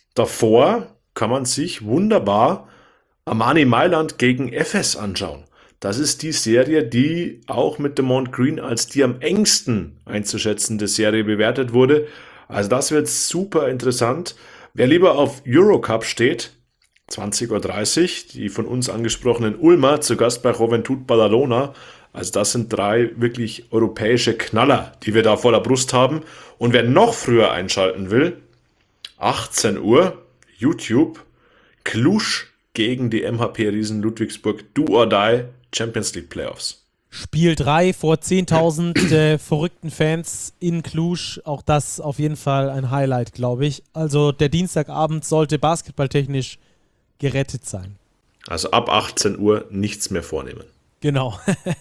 Davor kann man sich wunderbar Armani Mailand gegen Efes anschauen. Das ist die Serie, die auch mit Demont Green als die am engsten einzuschätzende Serie bewertet wurde. Also das wird super interessant. Wer lieber auf Eurocup steht, zwanzig Uhr dreißig, die von uns angesprochenen Ulmer zu Gast bei Juventud Badalona. Also das sind drei wirklich europäische Knaller, die wir da vor der Brust haben. Und wer noch früher einschalten will, achtzehn Uhr, YouTube, Cluj gegen die M H P Riesen Ludwigsburg, Do or Die, Champions League Playoffs. Spiel drei vor zehntausend äh, verrückten Fans in Cluj. Auch das auf jeden Fall ein Highlight, glaube ich. Also der Dienstagabend sollte basketballtechnisch gerettet sein. Also ab achtzehn Uhr nichts mehr vornehmen. Genau.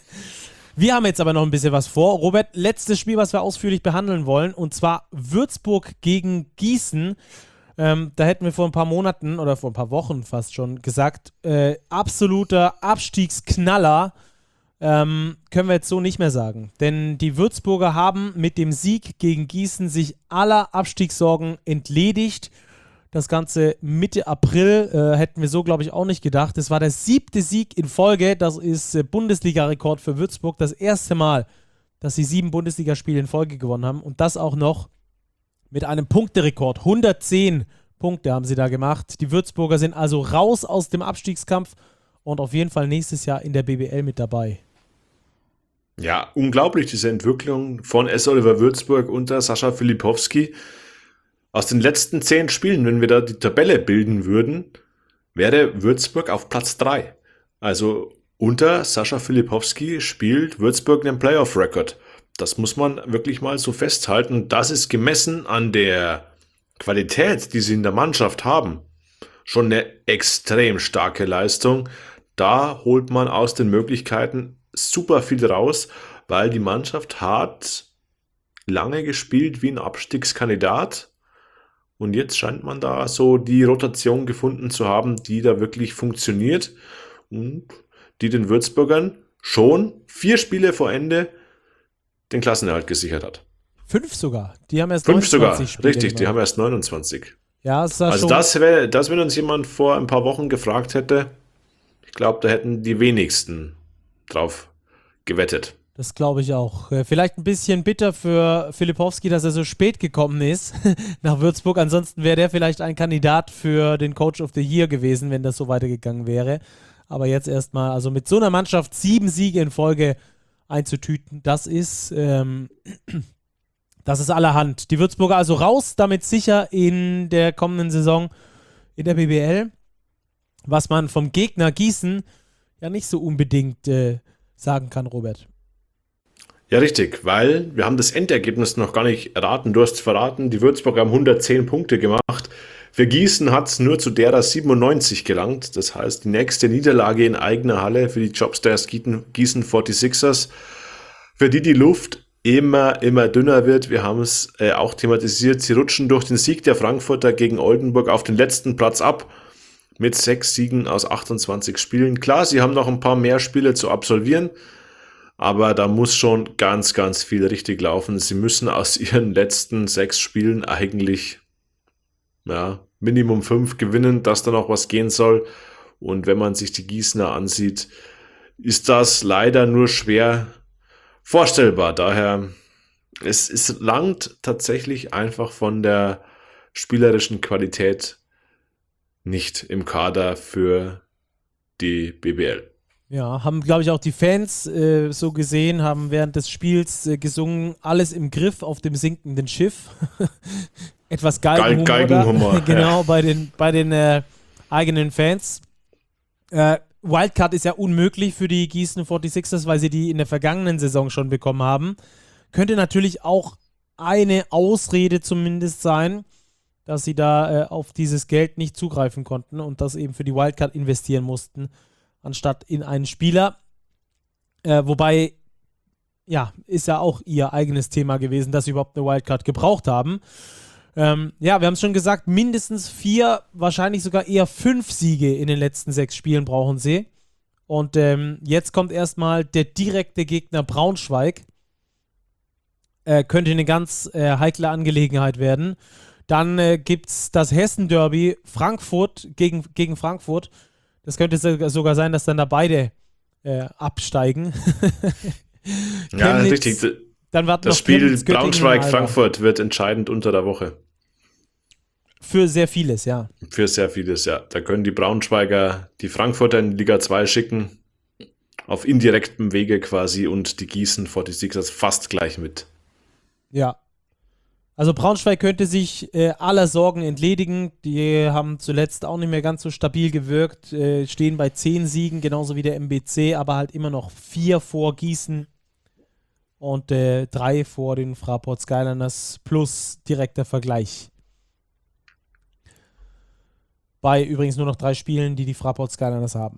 Wir haben jetzt aber noch ein bisschen was vor. Robert, letztes Spiel, was wir ausführlich behandeln wollen, und zwar Würzburg gegen Gießen. Ähm, da hätten wir vor ein paar Monaten oder vor ein paar Wochen fast schon gesagt, äh, absoluter Abstiegsknaller. Ähm, können wir jetzt so nicht mehr sagen. Denn die Würzburger haben mit dem Sieg gegen Gießen sich aller Abstiegssorgen entledigt. Das Ganze Mitte April äh, hätten wir so, glaube ich, auch nicht gedacht. Das war der siebte Sieg in Folge. Das ist äh, Bundesliga-Rekord für Würzburg. Das erste Mal, dass sie sieben Bundesligaspiele in Folge gewonnen haben. Und das auch noch mit einem Punkterekord. hundertzehn Punkte haben sie da gemacht. Die Würzburger sind also raus aus dem Abstiegskampf und auf jeden Fall nächstes Jahr in der B B L mit dabei. Ja, unglaublich, diese Entwicklung von S. Oliver Würzburg unter Sascha Filipowski. Aus den letzten zehn Spielen, wenn wir da die Tabelle bilden würden, wäre Würzburg auf Platz drei. Also unter Sascha Filipowski spielt Würzburg einen Playoff-Record. Das muss man wirklich mal so festhalten. Das ist gemessen an der Qualität, die sie in der Mannschaft haben, schon eine extrem starke Leistung. Da holt man aus den Möglichkeiten super viel raus, weil die Mannschaft hat lange gespielt wie ein Abstiegskandidat. Und jetzt scheint man da so die Rotation gefunden zu haben, die da wirklich funktioniert und die den Würzburgern schon vier Spiele vor Ende den Klassenerhalt gesichert hat. Fünf sogar. Die haben erst Fünf sogar, Spiele richtig, gemacht. die haben erst neunundzwanzig. Ja, es war also schon das wäre, das, wenn uns jemand vor ein paar Wochen gefragt hätte, ich glaube, da hätten die wenigsten drauf gewettet. Das glaube ich auch. Äh, Vielleicht ein bisschen bitter für Filipowski, dass er so spät gekommen ist nach Würzburg. Ansonsten wäre der vielleicht ein Kandidat für den Coach of the Year gewesen, wenn das so weitergegangen wäre. Aber jetzt erstmal, also mit so einer Mannschaft sieben Siege in Folge einzutüten, das ist, ähm, das ist allerhand. Die Würzburger also raus, damit sicher in der kommenden Saison in der B B L. Was man vom Gegner Gießen ja nicht so unbedingt äh, sagen kann, Robert. Ja, richtig, weil wir haben das Endergebnis noch gar nicht erraten. Du hast verraten, die Würzburger haben hundertzehn Punkte gemacht. Für Gießen hat es nur zu derer siebenundneunzig gelangt. Das heißt, die nächste Niederlage in eigener Halle für die Jobstars Gießen forty-sixers, für die die Luft immer, immer dünner wird. Wir haben es äh, auch thematisiert. Sie rutschen durch den Sieg der Frankfurter gegen Oldenburg auf den letzten Platz ab. Mit sechs Siegen aus achtundzwanzig Spielen. Klar, sie haben noch ein paar mehr Spiele zu absolvieren. Aber da muss schon ganz, ganz viel richtig laufen. Sie müssen aus ihren letzten sechs Spielen eigentlich ja, Minimum fünf gewinnen, dass da noch was gehen soll. Und wenn man sich die Gießener ansieht, ist das leider nur schwer vorstellbar. Daher, es, es langt tatsächlich einfach von der spielerischen Qualität nicht im Kader für die B B L. Ja, haben, glaube ich, auch die Fans äh, so gesehen, haben während des Spiels äh, gesungen, alles im Griff auf dem sinkenden Schiff. Etwas Geigenhumor. Geigenhumor. Genau, ja. bei den, bei den äh, eigenen Fans. Äh, Wildcard ist ja unmöglich für die Gießen forty-sixers, weil sie die in der vergangenen Saison schon bekommen haben. Könnte natürlich auch eine Ausrede zumindest sein, dass sie da äh, auf dieses Geld nicht zugreifen konnten und das eben für die Wildcard investieren mussten, anstatt in einen Spieler. Äh, wobei, ja, ist ja auch ihr eigenes Thema gewesen, dass sie überhaupt eine Wildcard gebraucht haben. Ähm, ja, wir haben es schon gesagt, mindestens vier, wahrscheinlich sogar eher fünf Siege in den letzten sechs Spielen brauchen sie. Und ähm, jetzt kommt erstmal der direkte Gegner Braunschweig. Äh, könnte eine ganz äh, heikle Angelegenheit werden. Dann äh, gibt es das Hessen-Derby Frankfurt gegen, gegen Frankfurt. Das könnte sogar sein, dass dann da beide äh, absteigen. Ja, richtig. Dann warten das noch Spiel Braunschweig-Frankfurt wird entscheidend unter der Woche. Für sehr vieles, ja. Für sehr vieles, ja. Da können die Braunschweiger die Frankfurter in Liga zwei schicken, auf indirektem Wege quasi, und die Gießen forty-sixers fast gleich mit. Ja. Also Braunschweig könnte sich äh, aller Sorgen entledigen. Die haben zuletzt auch nicht mehr ganz so stabil gewirkt, äh, stehen bei zehn Siegen, genauso wie der M B C, aber halt immer noch vier vor Gießen und äh, drei vor den Fraport Skyliners plus direkter Vergleich. Bei übrigens nur noch drei Spielen, die die Fraport Skyliners haben.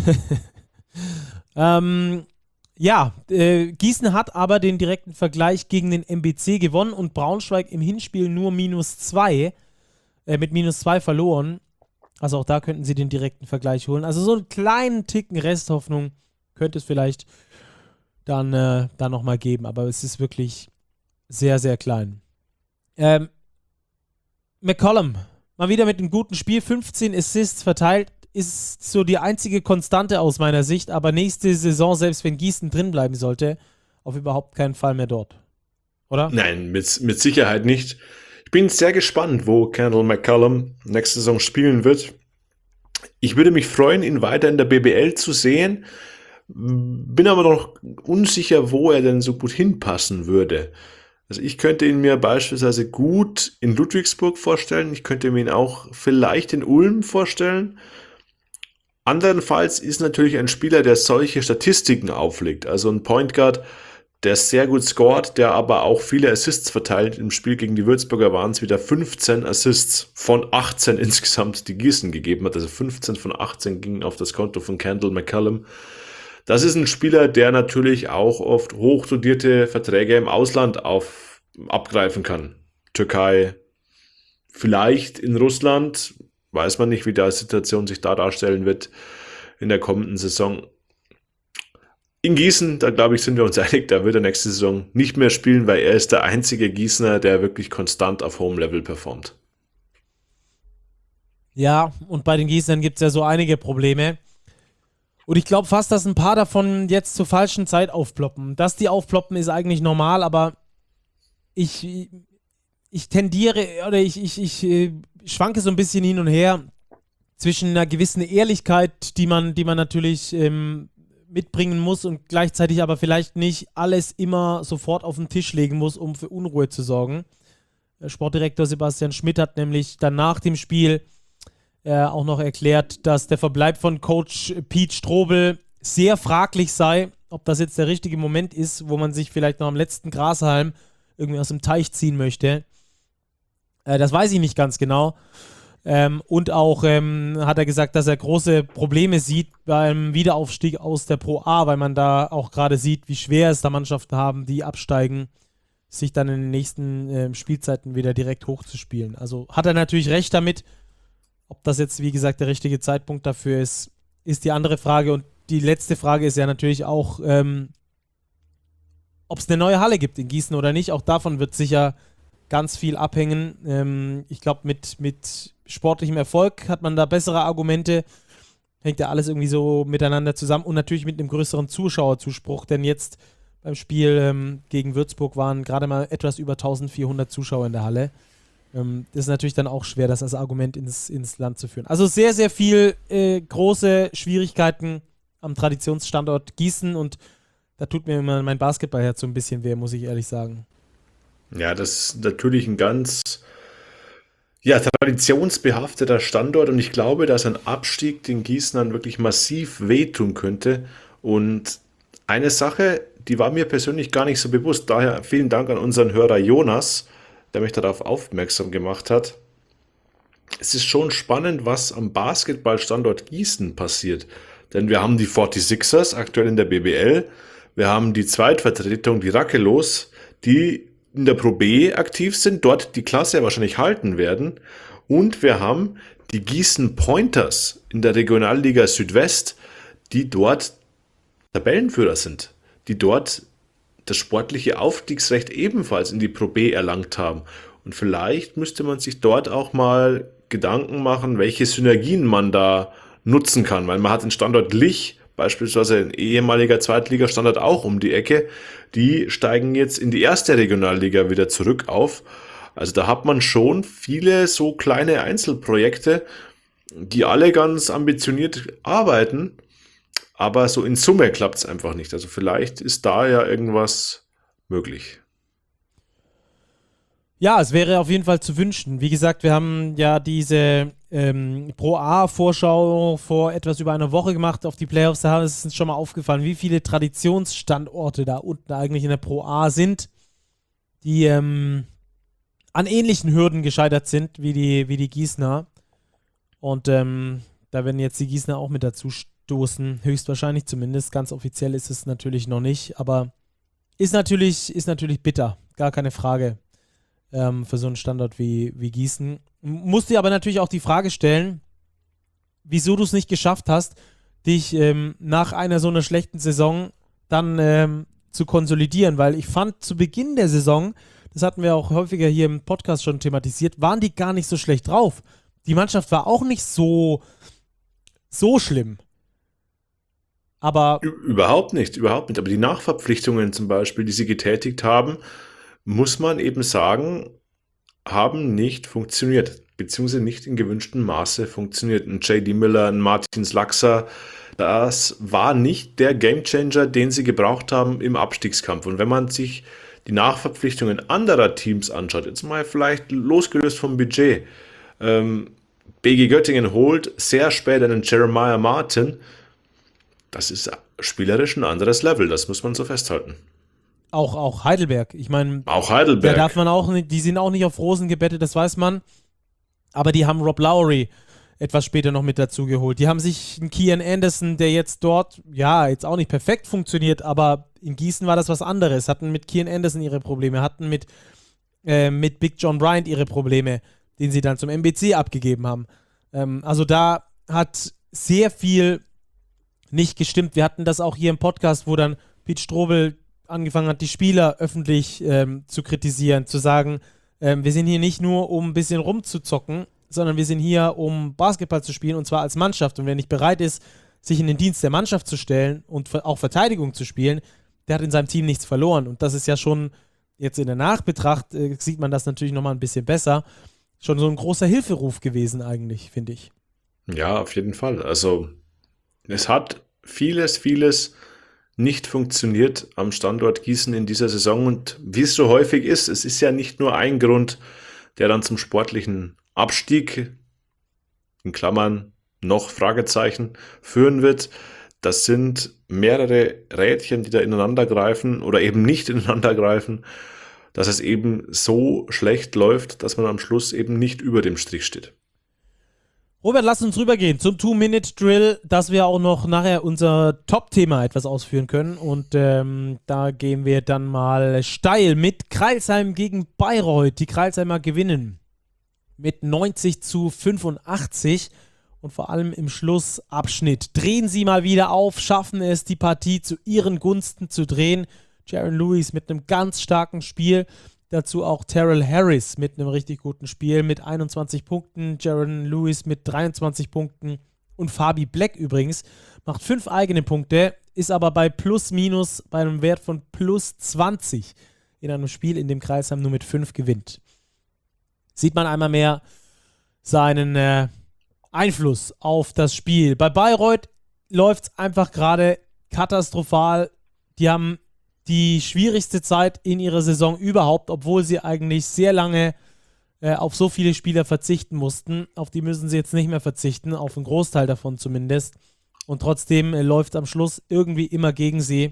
ähm... Ja, äh, Gießen hat aber den direkten Vergleich gegen den M B C gewonnen und Braunschweig im Hinspiel nur minus zwei, äh, mit minus zwei verloren. Also auch da könnten sie den direkten Vergleich holen. Also so einen kleinen Ticken Resthoffnung könnte es vielleicht dann, äh, dann nochmal geben, aber es ist wirklich sehr, sehr klein. Ähm, McCollum, mal wieder mit einem guten Spiel, fünfzehn Assists verteilt. Ist so die einzige Konstante aus meiner Sicht, aber nächste Saison, selbst wenn Gießen drin bleiben sollte, auf überhaupt keinen Fall mehr dort. Oder? Nein, mit, mit Sicherheit nicht. Ich bin sehr gespannt, wo Kendall McCollum nächste Saison spielen wird. Ich würde mich freuen, ihn weiter in der B B L zu sehen, bin aber noch unsicher, wo er denn so gut hinpassen würde. Also ich könnte ihn mir beispielsweise gut in Ludwigsburg vorstellen, ich könnte mir ihn auch vielleicht in Ulm vorstellen. Andernfalls ist natürlich ein Spieler, der solche Statistiken auflegt, also ein Point Guard, der sehr gut scored, der aber auch viele Assists verteilt. Im Spiel gegen die Würzburger waren es wieder fünfzehn Assists von achtzehn insgesamt, die Gießen gegeben hat. Also fünfzehn von achtzehn gingen auf das Konto von Kendall McCollum. Das ist ein Spieler, der natürlich auch oft hochdotierte Verträge im Ausland auf, abgreifen kann. Türkei, vielleicht in Russland, weiß man nicht, wie die Situation sich da darstellen wird in der kommenden Saison. In Gießen, da glaube ich, sind wir uns einig, da wird er nächste Saison nicht mehr spielen, weil er ist der einzige Gießener, der wirklich konstant auf hohem Level performt. Ja, und bei den Gießenern gibt es ja so einige Probleme. Und ich glaube fast, dass ein paar davon jetzt zur falschen Zeit aufploppen. Dass die aufploppen, ist eigentlich normal, aber ich, ich tendiere oder ich, ich, ich äh, schwanke so ein bisschen hin und her zwischen einer gewissen Ehrlichkeit, die man, die man natürlich ähm, mitbringen muss und gleichzeitig aber vielleicht nicht alles immer sofort auf den Tisch legen muss, um für Unruhe zu sorgen. Der Sportdirektor Sebastian Schmidt hat nämlich dann nach dem Spiel äh, auch noch erklärt, dass der Verbleib von Coach Pete Strobel sehr fraglich sei, ob das jetzt der richtige Moment ist, wo man sich vielleicht noch am letzten Grashalm irgendwie aus dem Teich ziehen möchte. Äh, das weiß ich nicht ganz genau. Ähm, und auch ähm, hat er gesagt, dass er große Probleme sieht beim Wiederaufstieg aus der Pro A, weil man da auch gerade sieht, wie schwer es da Mannschaften haben, die absteigen, sich dann in den nächsten äh, Spielzeiten wieder direkt hochzuspielen. Also hat er natürlich recht damit. Ob das jetzt, wie gesagt, der richtige Zeitpunkt dafür ist, ist die andere Frage. Und die letzte Frage ist ja natürlich auch, ähm, ob es eine neue Halle gibt in Gießen oder nicht. Auch davon wird sicher ganz viel abhängen. Ähm, ich glaube, mit, mit sportlichem Erfolg hat man da bessere Argumente. Hängt ja alles irgendwie so miteinander zusammen. Und natürlich mit einem größeren Zuschauerzuspruch. Denn jetzt beim Spiel ähm, gegen Würzburg waren gerade mal etwas über eintausendvierhundert Zuschauer in der Halle. Ähm, das ist natürlich dann auch schwer, das als Argument ins, ins Land zu führen. Also sehr, sehr viel äh, große Schwierigkeiten am Traditionsstandort Gießen. Und da tut mir immer mein Basketballherz so ein bisschen weh, muss ich ehrlich sagen. Ja, das ist natürlich ein ganz ja, traditionsbehafteter Standort und ich glaube, dass ein Abstieg den Gießenern wirklich massiv wehtun könnte. Und eine Sache, die war mir persönlich gar nicht so bewusst, daher vielen Dank an unseren Hörer Jonas, der mich darauf aufmerksam gemacht hat. Es ist schon spannend, was am Basketballstandort Gießen passiert. Denn wir haben die forty-sixers aktuell in der B B L, wir haben die Zweitvertretung, die Rackelos, die in der Pro B aktiv sind, dort die Klasse wahrscheinlich halten werden. Und wir haben die Gießen Pointers in der Regionalliga Südwest, die dort Tabellenführer sind, die dort das sportliche Aufstiegsrecht ebenfalls in die Pro B erlangt haben. Und vielleicht müsste man sich dort auch mal Gedanken machen, welche Synergien man da nutzen kann, weil man hat den Standort Lich, beispielsweise ein ehemaliger Zweitligastandort auch um die Ecke, die steigen jetzt in die erste Regionalliga wieder zurück auf. Also da hat man schon viele so kleine Einzelprojekte, die alle ganz ambitioniert arbeiten, aber so in Summe klappt es einfach nicht. Also vielleicht ist da ja irgendwas möglich. Ja, es wäre auf jeden Fall zu wünschen. Wie gesagt, wir haben ja diese ähm, Pro A-Vorschau vor etwas über einer Woche gemacht auf die Playoffs. Da ist uns schon mal aufgefallen, wie viele Traditionsstandorte da unten eigentlich in der Pro A sind, die ähm, an ähnlichen Hürden gescheitert sind wie die, wie die Gießener. Und ähm, da werden jetzt die Gießener auch mit dazu stoßen, höchstwahrscheinlich zumindest. Ganz offiziell ist es natürlich noch nicht, aber ist natürlich, ist natürlich bitter, gar keine Frage. Für so einen Standort wie, wie Gießen. Musst dir aber natürlich auch die Frage stellen, wieso du es nicht geschafft hast, dich ähm, nach einer so einer schlechten Saison dann ähm, zu konsolidieren, weil ich fand, zu Beginn der Saison, das hatten wir auch häufiger hier im Podcast schon thematisiert, waren die gar nicht so schlecht drauf. Die Mannschaft war auch nicht so, so schlimm. Aber Überhaupt nicht, überhaupt nicht. Aber die Nachverpflichtungen zum Beispiel, die sie getätigt haben, muss man eben sagen, haben nicht funktioniert, beziehungsweise nicht in gewünschtem Maße funktioniert. Ein J D Miller, ein Martin Slaxer, das war nicht der Gamechanger, den sie gebraucht haben im Abstiegskampf. Und wenn man sich die Nachverpflichtungen anderer Teams anschaut, jetzt mal vielleicht losgelöst vom Budget, ähm, B G Göttingen holt sehr spät einen Jeremiah Martin, das ist spielerisch ein anderes Level, das muss man so festhalten. Auch, auch Heidelberg. Ich meine, auch Heidelberg. Da darf man auch nicht, die sind auch nicht auf Rosen gebettet, das weiß man. Aber die haben Rob Lowry etwas später noch mit dazu geholt. Die haben sich einen Kian Anderson, der jetzt dort, ja, jetzt auch nicht perfekt funktioniert, aber in Gießen war das was anderes. Hatten mit Kian Anderson ihre Probleme, hatten mit, äh, mit Big John Bryant ihre Probleme, den sie dann zum M B C abgegeben haben. Ähm, also da hat sehr viel nicht gestimmt. Wir hatten das auch hier im Podcast, wo dann Pete Strobel angefangen hat, die Spieler öffentlich ähm, zu kritisieren, zu sagen, ähm, wir sind hier nicht nur, um ein bisschen rumzuzocken, sondern wir sind hier, um Basketball zu spielen, und zwar als Mannschaft. Und wer nicht bereit ist, sich in den Dienst der Mannschaft zu stellen und auch Verteidigung zu spielen, der hat in seinem Team nichts verloren. Und das ist ja schon, jetzt in der Nachbetracht, äh, sieht man das natürlich nochmal ein bisschen besser, schon so ein großer Hilferuf gewesen eigentlich, finde ich. Ja, auf jeden Fall. Also es hat vieles, vieles nicht funktioniert am Standort Gießen in dieser Saison. Und wie es so häufig ist, es ist ja nicht nur ein Grund, der dann zum sportlichen Abstieg, in Klammern noch Fragezeichen, führen wird. Das sind mehrere Rädchen, die da ineinander greifen oder eben nicht ineinander greifen, dass es eben so schlecht läuft, dass man am Schluss eben nicht über dem Strich steht. Robert, lass uns rübergehen zum Two-Minute-Drill, dass wir auch noch nachher unser Top-Thema etwas ausführen können. Und ähm, da gehen wir dann mal steil mit Crailsheim gegen Bayreuth. Die Crailsheimer gewinnen mit neunzig zu fünfundachtzig. Und vor allem im Schlussabschnitt drehen sie mal wieder auf, schaffen es, die Partie zu ihren Gunsten zu drehen. Jaron Lewis mit einem ganz starken Spiel. Dazu auch Terrell Harris mit einem richtig guten Spiel mit einundzwanzig Punkten. Jaron Lewis mit dreiundzwanzig Punkten. Und Fabi Black übrigens macht fünf eigene Punkte, ist aber bei plus minus bei einem Wert von plus zwanzig in einem Spiel, in dem Crailsheim nur mit fünf gewinnt. Sieht man einmal mehr seinen äh, Einfluss auf das Spiel. Bei Bayreuth läuft es einfach gerade katastrophal. Die haben die schwierigste Zeit in ihrer Saison überhaupt, obwohl sie eigentlich sehr lange äh, auf so viele Spieler verzichten mussten. Auf die müssen sie jetzt nicht mehr verzichten, auf einen Großteil davon zumindest. Und trotzdem äh, läuft am Schluss irgendwie immer gegen sie.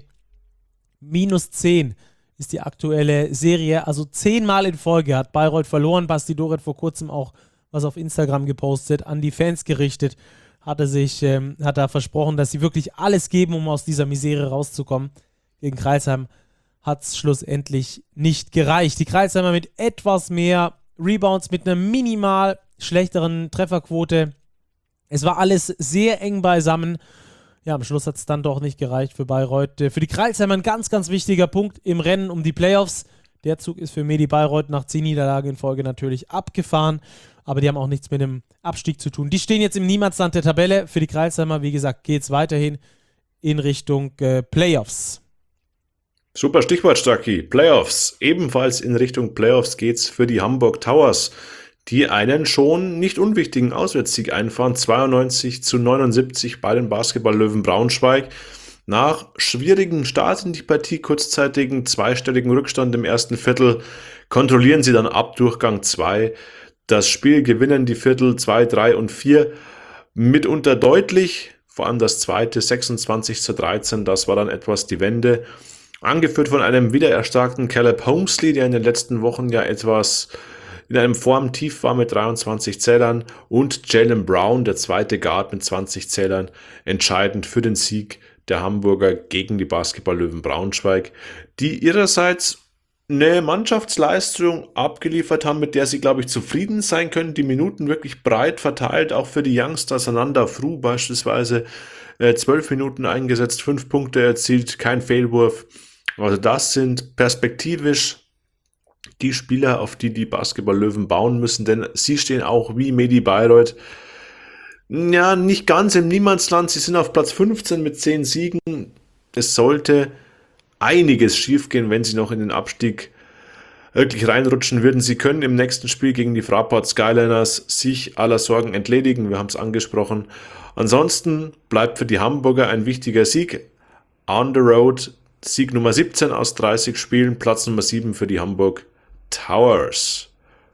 Minus zehn ist die aktuelle Serie. Also zehnmal in Folge hat Bayreuth verloren. Basti Doret vor kurzem auch was auf Instagram gepostet, an die Fans gerichtet, hatte sich, ähm, hat da versprochen, dass sie wirklich alles geben, um aus dieser Misere rauszukommen. Gegen Crailsheim hat es schlussendlich nicht gereicht. Die Crailsheimer mit etwas mehr Rebounds, mit einer minimal schlechteren Trefferquote. Es war alles sehr eng beisammen. Ja, am Schluss hat es dann doch nicht gereicht für Bayreuth. Für die Crailsheimer ein ganz, ganz wichtiger Punkt im Rennen um die Playoffs. Der Zug ist für Medi Bayreuth nach zehn Niederlagen in Folge natürlich abgefahren. Aber die haben auch nichts mit dem Abstieg zu tun. Die stehen jetzt im Niemandsland der Tabelle. Für die Crailsheimer, wie gesagt, geht es weiterhin in Richtung äh, Playoffs. Super Stichwort, Stucky. Playoffs. Ebenfalls in Richtung Playoffs geht's für die Hamburg Towers, die einen schon nicht unwichtigen Auswärtssieg einfahren. zweiundneunzig zu neunundsiebzig bei den Basketball-Löwen Braunschweig. Nach schwierigem Start in die Partie, kurzzeitigen zweistelligen Rückstand im ersten Viertel, kontrollieren sie dann ab Durchgang zwei. Das Spiel gewinnen die Viertel zwei, drei und vier mitunter deutlich. Vor allem das zweite sechsundzwanzig zu dreizehn, das war dann etwas die Wende. Angeführt von einem wiedererstarkten Caleb Homesley, der in den letzten Wochen ja etwas in einem Formtief war mit dreiundzwanzig Zählern, und Jaylen Brown, der zweite Guard mit zwanzig Zählern, entscheidend für den Sieg der Hamburger gegen die Basketball-Löwen Braunschweig, die ihrerseits eine Mannschaftsleistung abgeliefert haben, mit der sie, glaube ich, zufrieden sein können. Die Minuten wirklich breit verteilt, auch für die Youngsters. Ananda Fru beispielsweise äh, zwölf Minuten eingesetzt, fünf Punkte erzielt, kein Fehlwurf. Also das sind perspektivisch die Spieler, auf die die Basketball-Löwen bauen müssen, denn sie stehen auch wie Medi Bayreuth ja nicht ganz im Niemandsland. Sie sind auf Platz fünfzehn mit zehn Siegen. Es sollte einiges schiefgehen, wenn sie noch in den Abstieg wirklich reinrutschen würden. Sie können im nächsten Spiel gegen die Fraport Skyliners sich aller Sorgen entledigen. Wir haben es angesprochen. Ansonsten bleibt für die Hamburger ein wichtiger Sieg. On the road, Sieg Nummer siebzehn aus dreißig Spielen, Platz Nummer sieben für die Hamburg Towers.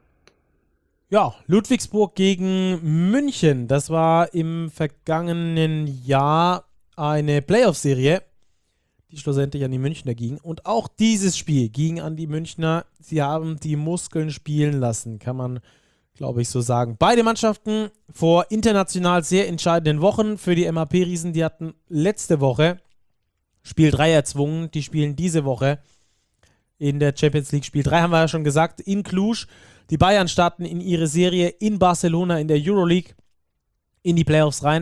Ja, Ludwigsburg gegen München. Das war im vergangenen Jahr eine Playoff-Serie, die schlussendlich an die Münchner ging. Und auch dieses Spiel ging an die Münchner. Sie haben die Muskeln spielen lassen, kann man, glaube ich, so sagen. Beide Mannschaften vor international sehr entscheidenden Wochen für die M A P-Riesen. Die hatten letzte Woche Spiel drei erzwungen. Die spielen diese Woche in der Champions League. Spiel drei haben wir ja schon gesagt, in Cluj. Die Bayern starten in ihre Serie in Barcelona in der Euroleague in die Playoffs rein.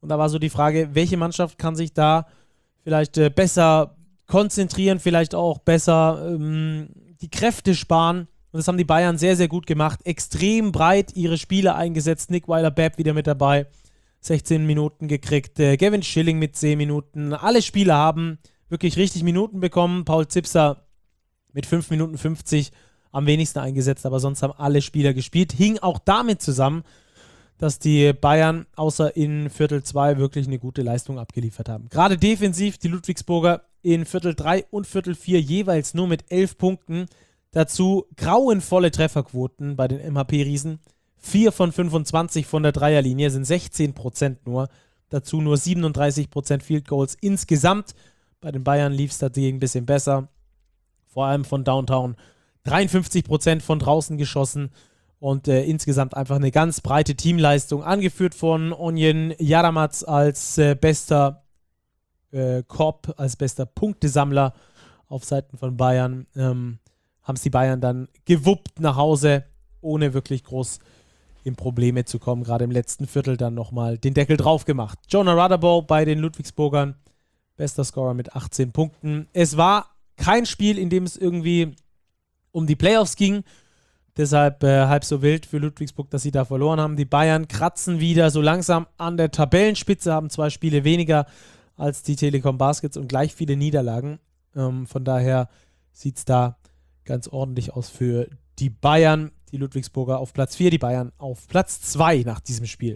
Und da war so die Frage, welche Mannschaft kann sich da vielleicht äh, besser konzentrieren, vielleicht auch besser ähm, die Kräfte sparen. Und das haben die Bayern sehr, sehr gut gemacht. Extrem breit ihre Spieler eingesetzt. Nick Weiler-Babb wieder mit dabei. sechzehn Minuten gekriegt. Äh, Gavin Schilling mit zehn Minuten. Alle Spieler haben wirklich richtig Minuten bekommen. Paul Zipser mit fünf Minuten fünfzig am wenigsten eingesetzt, aber sonst haben alle Spieler gespielt. Hing auch damit zusammen, dass die Bayern außer in Viertel zwei wirklich eine gute Leistung abgeliefert haben. Gerade defensiv die Ludwigsburger in Viertel drei und Viertel vier jeweils nur mit elf Punkten. Dazu grauenvolle Trefferquoten bei den M H P-Riesen. vier von fünfundzwanzig von der Dreierlinie sind sechzehn Prozent nur. Dazu nur siebenunddreißig Prozent Field Goals insgesamt. Bei den Bayern lief es dagegen ein bisschen besser. Vor allem von Downtown. dreiundfünfzig Prozent von draußen geschossen. Und äh, insgesamt einfach eine ganz breite Teamleistung. Angeführt von Onyen Yaramaz als äh, bester äh, Korb, als bester Punktesammler auf Seiten von Bayern. Ähm, haben es die Bayern dann gewuppt nach Hause, ohne wirklich groß in Probleme zu kommen. Gerade im letzten Viertel dann nochmal den Deckel drauf gemacht. Jonah Rutherford bei den Ludwigsburgern, bester Scorer mit achtzehn Punkten. Es war kein Spiel, in dem es irgendwie um die Playoffs ging. Deshalb äh, halb so wild für Ludwigsburg, dass sie da verloren haben. Die Bayern kratzen wieder so langsam an der Tabellenspitze, haben zwei Spiele weniger als die Telekom Baskets und gleich viele Niederlagen. Ähm, von daher sieht es da ganz ordentlich aus für die Bayern. Die Ludwigsburger auf Platz vier, die Bayern auf Platz zwei nach diesem Spiel.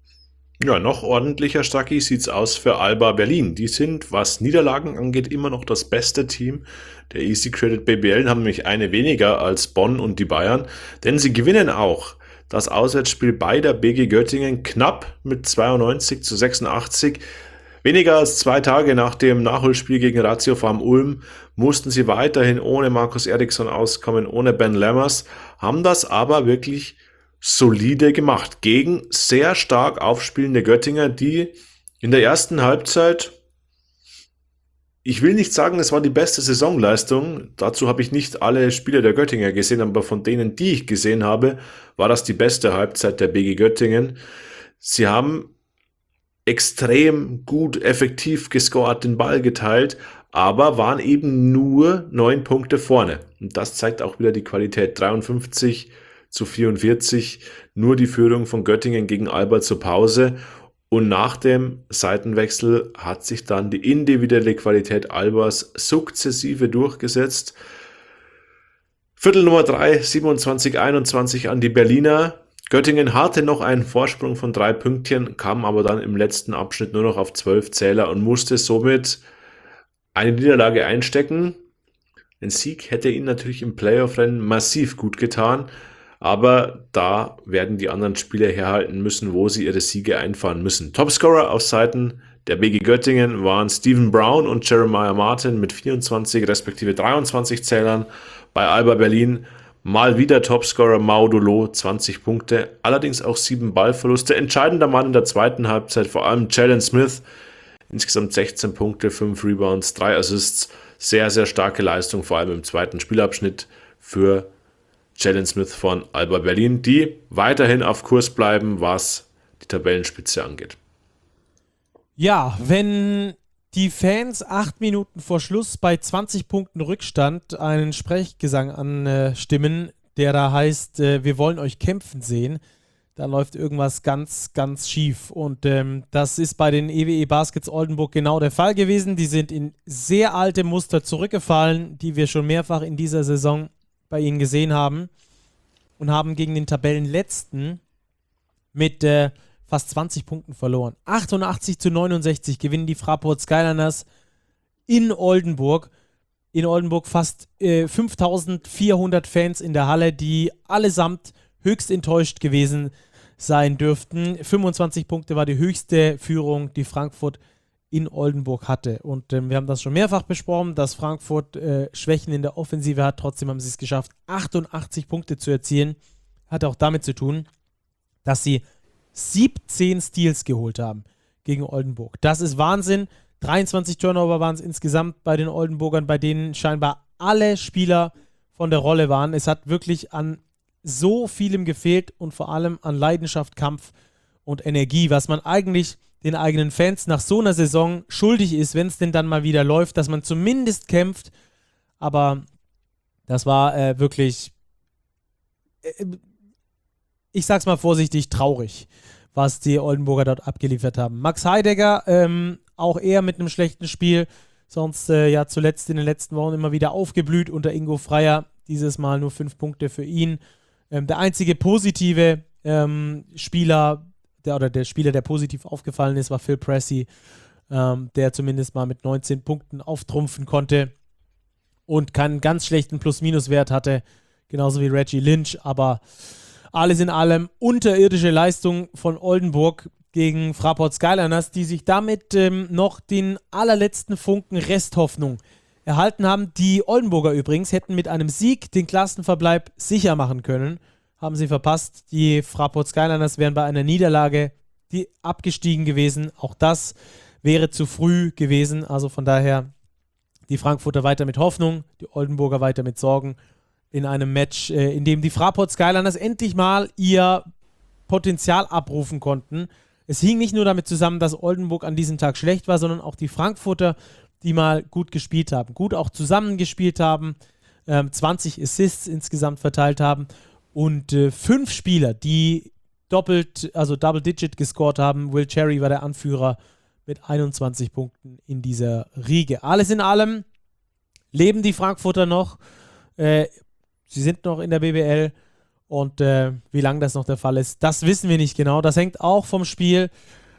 Ja, noch ordentlicher, Stacki, sieht's aus für Alba Berlin. Die sind, was Niederlagen angeht, immer noch das beste Team der Easy Credit B B L, haben nämlich eine weniger als Bonn und die Bayern, denn sie gewinnen auch das Auswärtsspiel bei der B G Göttingen knapp mit zweiundneunzig zu sechsundachtzig. Weniger als zwei Tage nach dem Nachholspiel gegen Ratio Farm Ulm mussten sie weiterhin ohne Markus Eriksson auskommen, ohne Ben Lammers, haben das aber wirklich solide gemacht gegen sehr stark aufspielende Göttinger, die in der ersten Halbzeit, ich will nicht sagen, es war die beste Saisonleistung, dazu habe ich nicht alle Spiele der Göttinger gesehen, aber von denen, die ich gesehen habe, war das die beste Halbzeit der B G Göttingen. Sie haben extrem gut, effektiv gescored, den Ball geteilt, aber waren eben nur neun Punkte vorne. Und das zeigt auch wieder die Qualität. dreiundfünfzig zu vierundvierzig, nur die Führung von Göttingen gegen Alba zur Pause. Und nach dem Seitenwechsel hat sich dann die individuelle Qualität Albas sukzessive durchgesetzt. Viertel Nummer drei, siebenundzwanzig einundzwanzig an die Berliner. Göttingen hatte noch einen Vorsprung von drei Pünktchen, kam aber dann im letzten Abschnitt nur noch auf zwölf Zähler und musste somit eine Niederlage einstecken. Ein Sieg hätte ihnen natürlich im Playoff-Rennen massiv gut getan, aber da werden die anderen Spieler herhalten müssen, wo sie ihre Siege einfahren müssen. Topscorer auf Seiten der B G Göttingen waren Stephen Brown und Jeremiah Martin mit vierundzwanzig respektive dreiundzwanzig Zählern. Bei Alba Berlin mal wieder Topscorer Maudolo, zwanzig Punkte, allerdings auch sieben Ballverluste. Entscheidender Mann in der zweiten Halbzeit, vor allem Jalen Smith, insgesamt sechzehn Punkte, fünf Rebounds, drei Assists. Sehr, sehr starke Leistung, vor allem im zweiten Spielabschnitt für Jalen Smith von Alba Berlin, die weiterhin auf Kurs bleiben, was die Tabellenspitze angeht. Ja, wenn die Fans acht Minuten vor Schluss bei zwanzig Punkten Rückstand einen Sprechgesang anstimmen, der da heißt, äh, wir wollen euch kämpfen sehen, dann läuft irgendwas ganz, ganz schief. Und ähm, das ist bei den E W E Baskets Oldenburg genau der Fall gewesen. Die sind in sehr alte Muster zurückgefallen, die wir schon mehrfach in dieser Saison bei ihnen gesehen haben und haben gegen den Tabellenletzten mit äh, fast zwanzig Punkten verloren. achtundachtzig zu neunundsechzig gewinnen die Fraport Skyliners in Oldenburg. In Oldenburg fast äh, fünftausendvierhundert Fans in der Halle, die allesamt höchst enttäuscht gewesen sein dürften. fünfundzwanzig Punkte war die höchste Führung, die Frankfurt in Oldenburg hatte. Und ähm, wir haben das schon mehrfach besprochen, dass Frankfurt äh, Schwächen in der Offensive hat. Trotzdem haben sie es geschafft, achtundachtzig Punkte zu erzielen. Hat auch damit zu tun, dass sie siebzehn Steals geholt haben gegen Oldenburg. Das ist Wahnsinn. dreiundzwanzig Turnover waren es insgesamt bei den Oldenburgern, bei denen scheinbar alle Spieler von der Rolle waren. Es hat wirklich an so vielem gefehlt und vor allem an Leidenschaft, Kampf und Energie, was man eigentlich den eigenen Fans nach so einer Saison schuldig ist, wenn es denn dann mal wieder läuft, dass man zumindest kämpft. Aber das war äh, wirklich, äh, ich sag's mal vorsichtig, traurig, was die Oldenburger dort abgeliefert haben. Max Heidegger, ähm, auch eher mit einem schlechten Spiel, sonst äh, ja zuletzt in den letzten Wochen immer wieder aufgeblüht unter Ingo Freier. Dieses Mal nur fünf Punkte für ihn. Ähm, der einzige positive ähm, Spieler, der, oder der Spieler, der positiv aufgefallen ist, war Phil Pressey, ähm, der zumindest mal mit neunzehn Punkten auftrumpfen konnte und keinen ganz schlechten Plus-Minus-Wert hatte, genauso wie Reggie Lynch, aber alles in allem unterirdische Leistung von Oldenburg gegen Fraport Skyliners, die sich damit ähm, noch den allerletzten Funken Resthoffnung erhalten haben. Die Oldenburger übrigens hätten mit einem Sieg den Klassenverbleib sicher machen können, haben sie verpasst. Die Fraport Skyliners wären bei einer Niederlage die abgestiegen gewesen. Auch das wäre zu früh gewesen, also von daher die Frankfurter weiter mit Hoffnung, die Oldenburger weiter mit Sorgen in einem Match, äh, in dem die Fraport Skyliners endlich mal ihr Potenzial abrufen konnten. Es hing nicht nur damit zusammen, dass Oldenburg an diesem Tag schlecht war, sondern auch die Frankfurter, die mal gut gespielt haben, gut auch zusammengespielt haben, ähm, zwanzig Assists insgesamt verteilt haben und äh, fünf Spieler, die doppelt, also Double-Digit gescored haben. Will Cherry war der Anführer mit einundzwanzig Punkten in dieser Riege. Alles in allem leben die Frankfurter noch. Äh, sie sind noch in der B B L und äh, wie lange das noch der Fall ist, das wissen wir nicht genau. Das hängt auch vom Spiel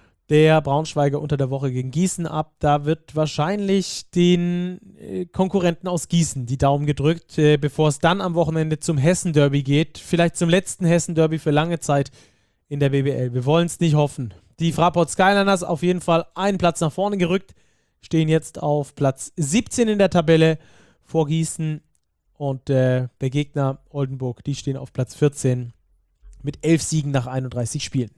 der Braunschweiger unter der Woche gegen Gießen ab. Da wird wahrscheinlich den äh, Konkurrenten aus Gießen die Daumen gedrückt, äh, bevor es dann am Wochenende zum Hessen-Derby geht. Vielleicht zum letzten Hessen-Derby für lange Zeit in der B B L. Wir wollen es nicht hoffen. Die Fraport Skyliners auf jeden Fall einen Platz nach vorne gerückt, stehen jetzt auf Platz siebzehn in der Tabelle vor Gießen und äh, der Gegner Oldenburg, die stehen auf Platz vierzehn mit elf Siegen nach einunddreißig Spielen.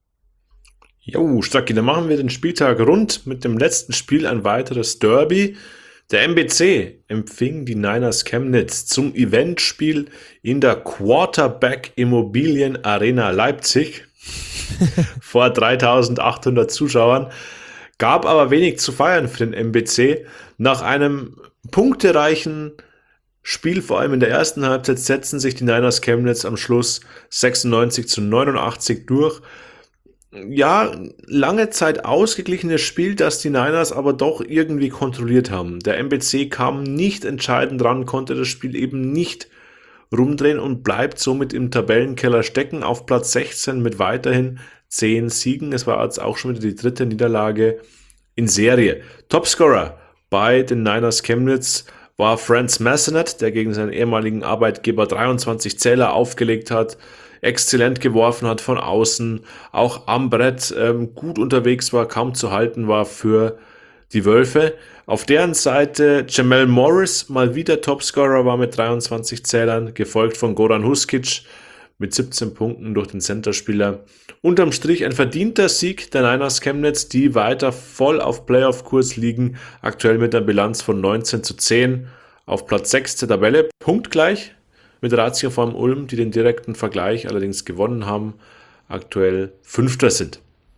Jo, Stacki, dann machen wir den Spieltag rund mit dem letzten Spiel ein weiteres Derby. Der M B C empfing die Niners Chemnitz zum Eventspiel in der Quarterback Immobilien Arena Leipzig vor dreitausendachthundert Zuschauern, gab aber wenig zu feiern für den M B C. Nach einem punktereichen Spiel, vor allem in der ersten Halbzeit, setzten sich die Niners Chemnitz am Schluss sechsundneunzig zu neunundachtzig durch. Ja, lange Zeit ausgeglichenes Spiel, das die Niners aber doch irgendwie kontrolliert haben. Der M B C kam nicht entscheidend ran, konnte das Spiel eben nicht rumdrehen und bleibt somit im Tabellenkeller stecken auf Platz sechzehn mit weiterhin zehn Siegen. Es war jetzt auch schon wieder die dritte Niederlage in Serie. Topscorer bei den Niners Chemnitz war Franz Massenet, der gegen seinen ehemaligen Arbeitgeber dreiundzwanzig Zähler aufgelegt hat, exzellent geworfen hat von außen, auch am Brett ähm, gut unterwegs war, kaum zu halten war für die Wölfe. Auf deren Seite Jamel Morris, mal wieder Topscorer, war mit dreiundzwanzig Zählern, gefolgt von Goran Huskic mit siebzehn Punkten durch den Centerspieler. Unterm Strich ein verdienter Sieg der Niners Chemnitz, die weiter voll auf Playoff-Kurs liegen, aktuell mit einer Bilanz von neunzehn zu zehn auf Platz sechs der Tabelle, punktgleich mit Ratio Farm Ulm, die den direkten Vergleich allerdings gewonnen haben, aktuell Fünfter sind.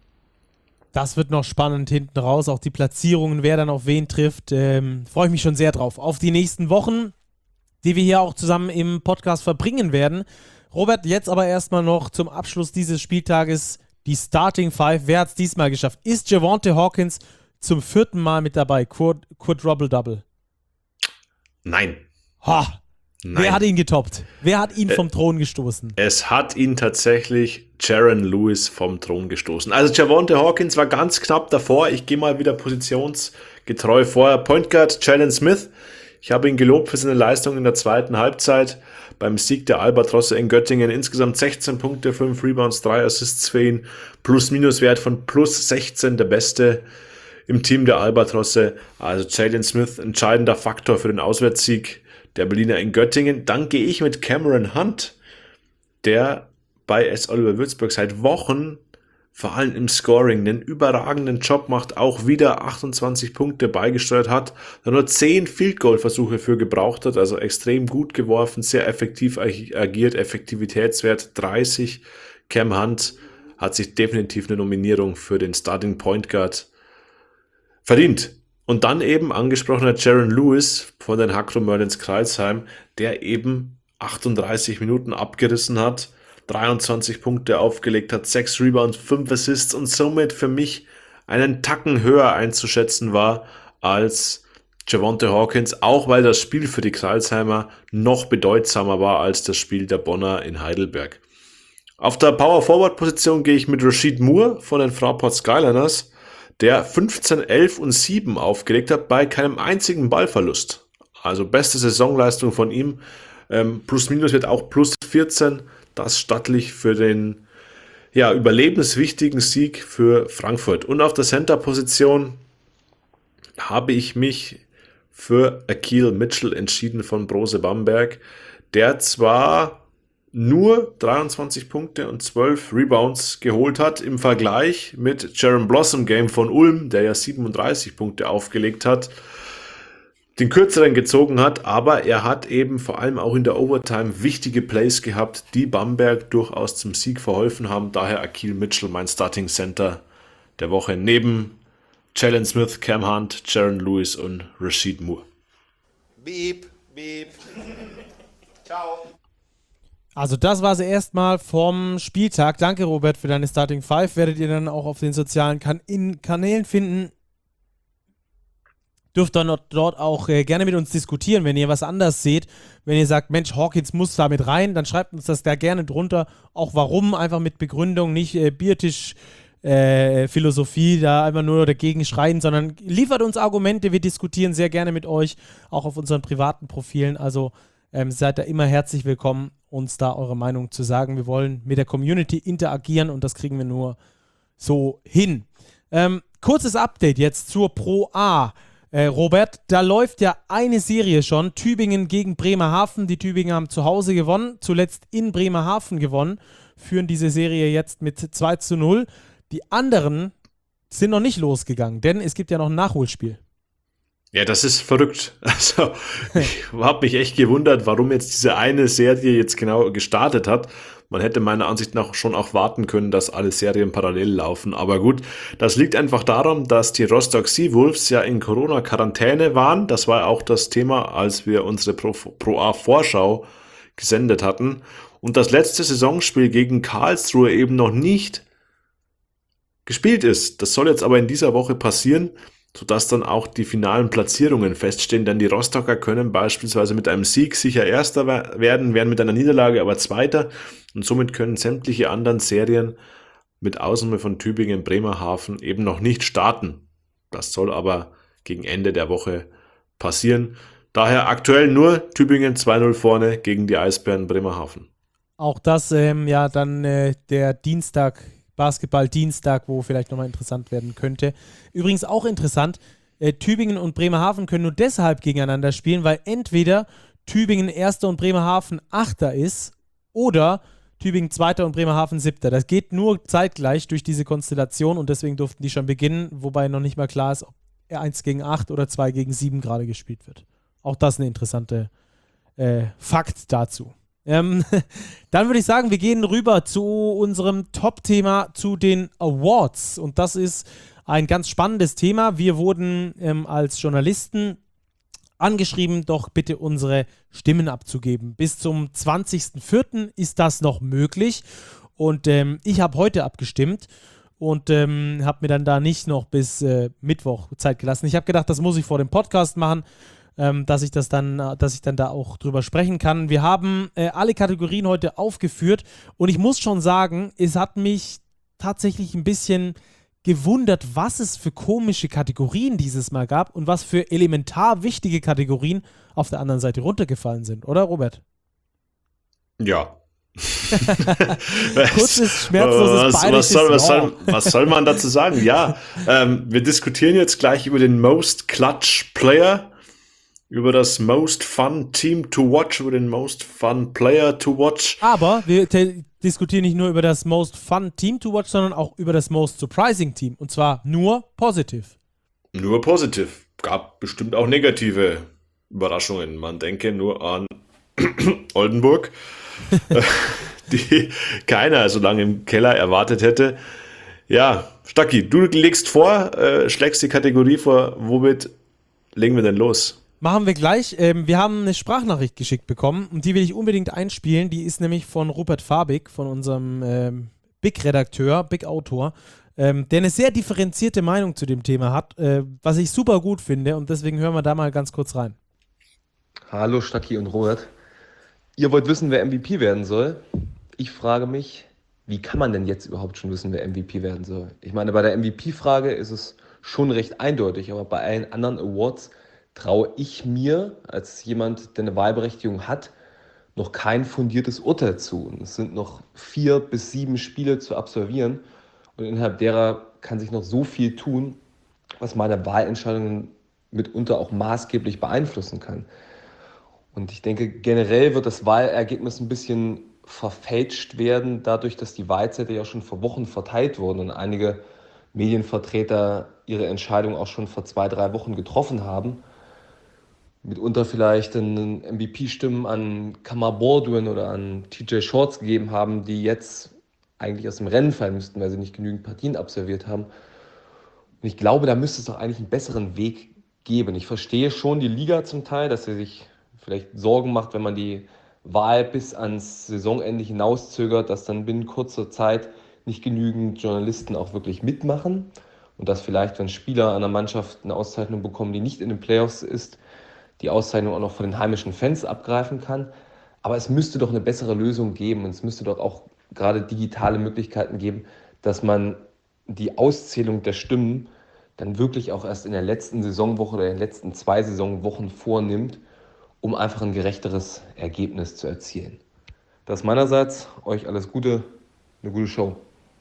Das wird noch spannend hinten raus, auch die Platzierungen, wer dann auf wen trifft. Ähm, freue ich mich schon sehr drauf. Auf die nächsten Wochen, die wir hier auch zusammen im Podcast verbringen werden. Robert, jetzt aber erstmal noch zum Abschluss dieses Spieltages die Starting Five. Wer hat es diesmal geschafft? Ist Javonte Hawkins zum vierten Mal mit dabei? Quad, Quadruple-Double? Nein. Ha! Nein. Wer hat ihn getoppt? Wer hat ihn vom Thron gestoßen? Es hat ihn tatsächlich Jaron Lewis vom Thron gestoßen. Also Javonte Hawkins war ganz knapp davor. Ich gehe mal wieder positionsgetreu vor. Point Guard Jalen Smith. Ich habe ihn gelobt für seine Leistung in der zweiten Halbzeit. Beim Sieg der Albatrosse in Göttingen insgesamt sechzehn Punkte, fünf Rebounds, drei Assists für ihn. Plus-Minus-Wert von plus sechzehn, der beste im Team der Albatrosse. Also Jalen Smith, entscheidender Faktor für den Auswärtssieg der Berliner in Göttingen. Dann gehe ich mit Cameron Hunt, der bei S. Oliver Würzburg seit Wochen vor allem im Scoring einen überragenden Job macht, auch wieder achtundzwanzig Punkte beigesteuert hat, da nur zehn Field-Goal-Versuche für gebraucht hat, also extrem gut geworfen, sehr effektiv agiert, Effektivitätswert dreißig. Cam Hunt hat sich definitiv eine Nominierung für den Starting Point Guard verdient. Und dann eben angesprochener Jaron Lewis von den Hakro Merlins Crailsheim, der eben achtunddreißig Minuten abgerissen hat, dreiundzwanzig Punkte aufgelegt hat, sechs Rebounds, fünf Assists und somit für mich einen Tacken höher einzuschätzen war als Javonte Hawkins, auch weil das Spiel für die Crailsheimer noch bedeutsamer war als das Spiel der Bonner in Heidelberg. Auf der Power-Forward-Position gehe ich mit Rashid Moore von den Fraport Skyliners, der fünfzehn, elf und sieben aufgelegt hat bei keinem einzigen Ballverlust. Also beste Saisonleistung von ihm. Ähm, plus minus wird auch plus vierzehn. Das stattlich für den ja, überlebenswichtigen Sieg für Frankfurt. Und auf der Center-Position habe ich mich für Akil Mitchell entschieden von Brose Bamberg, der zwar nur dreiundzwanzig Punkte und zwölf Rebounds geholt hat im Vergleich mit Jaron Blossomgame von Ulm, der ja siebenunddreißig Punkte aufgelegt hat, den kürzeren gezogen hat, aber er hat eben vor allem auch in der Overtime wichtige Plays gehabt, die Bamberg durchaus zum Sieg verholfen haben. Daher Akil Mitchell, mein Starting Center der Woche, neben Jalen Smith, Cam Hunt, Jaron Lewis und Rashid Moore. Beep, beep. Ciao. Also das war es erstmal vom Spieltag. Danke, Robert, für deine Starting Five. Werdet ihr dann auch auf den sozialen kan- in Kanälen finden. Dürft dann dort auch äh, gerne mit uns diskutieren, wenn ihr was anders seht. Wenn ihr sagt, Mensch, Hawkins muss da mit rein, dann schreibt uns das da gerne drunter. Auch warum, einfach mit Begründung, nicht äh, Biertisch äh, Philosophie, da einfach nur dagegen schreien, sondern liefert uns Argumente. Wir diskutieren sehr gerne mit euch, auch auf unseren privaten Profilen. Also ähm, seid da immer herzlich willkommen, uns da eure Meinung zu sagen. Wir wollen mit der Community interagieren und das kriegen wir nur so hin. Ähm, kurzes Update jetzt zur Pro A. Äh, Robert, da läuft ja eine Serie schon, Tübingen gegen Bremerhaven. Die Tübinger haben zu Hause gewonnen, zuletzt in Bremerhaven gewonnen, führen diese Serie jetzt mit zwei zu null. Die anderen sind noch nicht losgegangen, denn es gibt ja noch ein Nachholspiel. Ja, das ist verrückt. Also, ich habe mich echt gewundert, warum jetzt diese eine Serie jetzt genau gestartet hat. Man hätte meiner Ansicht nach schon auch warten können, dass alle Serien parallel laufen. Aber gut, das liegt einfach daran, dass die Rostock Seawolves ja in Corona-Quarantäne waren. Das war auch das Thema, als wir unsere Pro, Pro A-Vorschau gesendet hatten. Und das letzte Saisonspiel gegen Karlsruhe eben noch nicht gespielt ist. Das soll jetzt aber in dieser Woche passieren, sodass dann auch die finalen Platzierungen feststehen, denn die Rostocker können beispielsweise mit einem Sieg sicher Erster werden, werden mit einer Niederlage aber Zweiter und somit können sämtliche anderen Serien mit Ausnahme von Tübingen, Bremerhaven eben noch nicht starten. Das soll aber gegen Ende der Woche passieren. Daher aktuell nur Tübingen zwei null vorne gegen die Eisbären Bremerhaven. Auch das ähm, ja dann äh, der Dienstag, Basketball-Dienstag, wo vielleicht nochmal interessant werden könnte. Übrigens auch interessant, äh, Tübingen und Bremerhaven können nur deshalb gegeneinander spielen, weil entweder Tübingen Erster und Bremerhaven Achter ist oder Tübingen Zweiter und Bremerhaven Siebter. Das geht nur zeitgleich durch diese Konstellation und deswegen durften die schon beginnen, wobei noch nicht mal klar ist, ob eins gegen acht oder zwei gegen sieben gerade gespielt wird. Auch das eine interessante äh, Fakt dazu. Ähm, dann würde ich sagen, wir gehen rüber zu unserem Top-Thema, zu den Awards. Und das ist ein ganz spannendes Thema. Wir wurden ähm, als Journalisten angeschrieben, doch bitte unsere Stimmen abzugeben. Bis zum zwanzigsten vierten ist das noch möglich. Und ähm, ich habe heute abgestimmt und ähm, habe mir dann da nicht noch bis äh, Mittwoch Zeit gelassen. Ich habe gedacht, das muss ich vor dem Podcast machen. Ähm, dass ich das dann, dass ich dann da auch drüber sprechen kann. Wir haben äh, alle Kategorien heute aufgeführt und ich muss schon sagen, es hat mich tatsächlich ein bisschen gewundert, was es für komische Kategorien dieses Mal gab und was für elementar wichtige Kategorien auf der anderen Seite runtergefallen sind, oder Robert? Ja. Kurzes, schmerzloses was, was, soll, was, soll, was soll man dazu sagen? Ja, ähm, wir diskutieren jetzt gleich über den Most Clutch Player, über das Most Fun Team to Watch, über den Most Fun Player to Watch. Aber wir te- diskutieren nicht nur über das Most Fun Team to Watch, sondern auch über das Most Surprising Team. Und zwar nur positiv. Nur positiv. Gab bestimmt auch negative Überraschungen. Man denke nur an Oldenburg, die keiner so lange im Keller erwartet hätte. Ja, Stacki, du legst vor, äh, schlägst die Kategorie vor, womit legen wir denn los? Machen wir gleich. Ähm, wir haben eine Sprachnachricht geschickt bekommen und die will ich unbedingt einspielen. Die ist nämlich von Rupert Fabig, von unserem ähm, Big-Redakteur, Big-Autor, ähm, der eine sehr differenzierte Meinung zu dem Thema hat, äh, was ich super gut finde und deswegen hören wir da mal ganz kurz rein. Hallo Stacki und Robert. Ihr wollt wissen, wer M V P werden soll? Ich frage mich, wie kann man denn jetzt überhaupt schon wissen, wer M V P werden soll? Ich meine, bei der M V P-Frage ist es schon recht eindeutig, aber bei allen anderen Awards traue ich mir, als jemand, der eine Wahlberechtigung hat, noch kein fundiertes Urteil zu. Und es sind noch vier bis sieben Spiele zu absolvieren und innerhalb derer kann sich noch so viel tun, was meine Wahlentscheidungen mitunter auch maßgeblich beeinflussen kann. Und ich denke, generell wird das Wahlergebnis ein bisschen verfälscht werden, dadurch, dass die Wahlzettel ja schon vor Wochen verteilt wurden und einige Medienvertreter ihre Entscheidung auch schon vor zwei, drei Wochen getroffen haben. Mitunter vielleicht einen M V P-Stimmen an Kamar Baldwin oder an T J Shorts gegeben haben, die jetzt eigentlich aus dem Rennen fallen müssten, weil sie nicht genügend Partien absolviert haben. Und ich glaube, da müsste es doch eigentlich einen besseren Weg geben. Ich verstehe schon die Liga zum Teil, dass sie sich vielleicht Sorgen macht, wenn man die Wahl bis ans Saisonende hinauszögert, dass dann binnen kurzer Zeit nicht genügend Journalisten auch wirklich mitmachen und dass vielleicht, wenn Spieler einer Mannschaft eine Auszeichnung bekommen, die nicht in den Playoffs ist, die Auszeichnung auch noch von den heimischen Fans abgreifen kann. Aber es müsste doch eine bessere Lösung geben und es müsste doch auch gerade digitale Möglichkeiten geben, dass man die Auszählung der Stimmen dann wirklich auch erst in der letzten Saisonwoche oder in den letzten zwei Saisonwochen vornimmt, um einfach ein gerechteres Ergebnis zu erzielen. Das meinerseits, euch alles Gute, eine gute Show.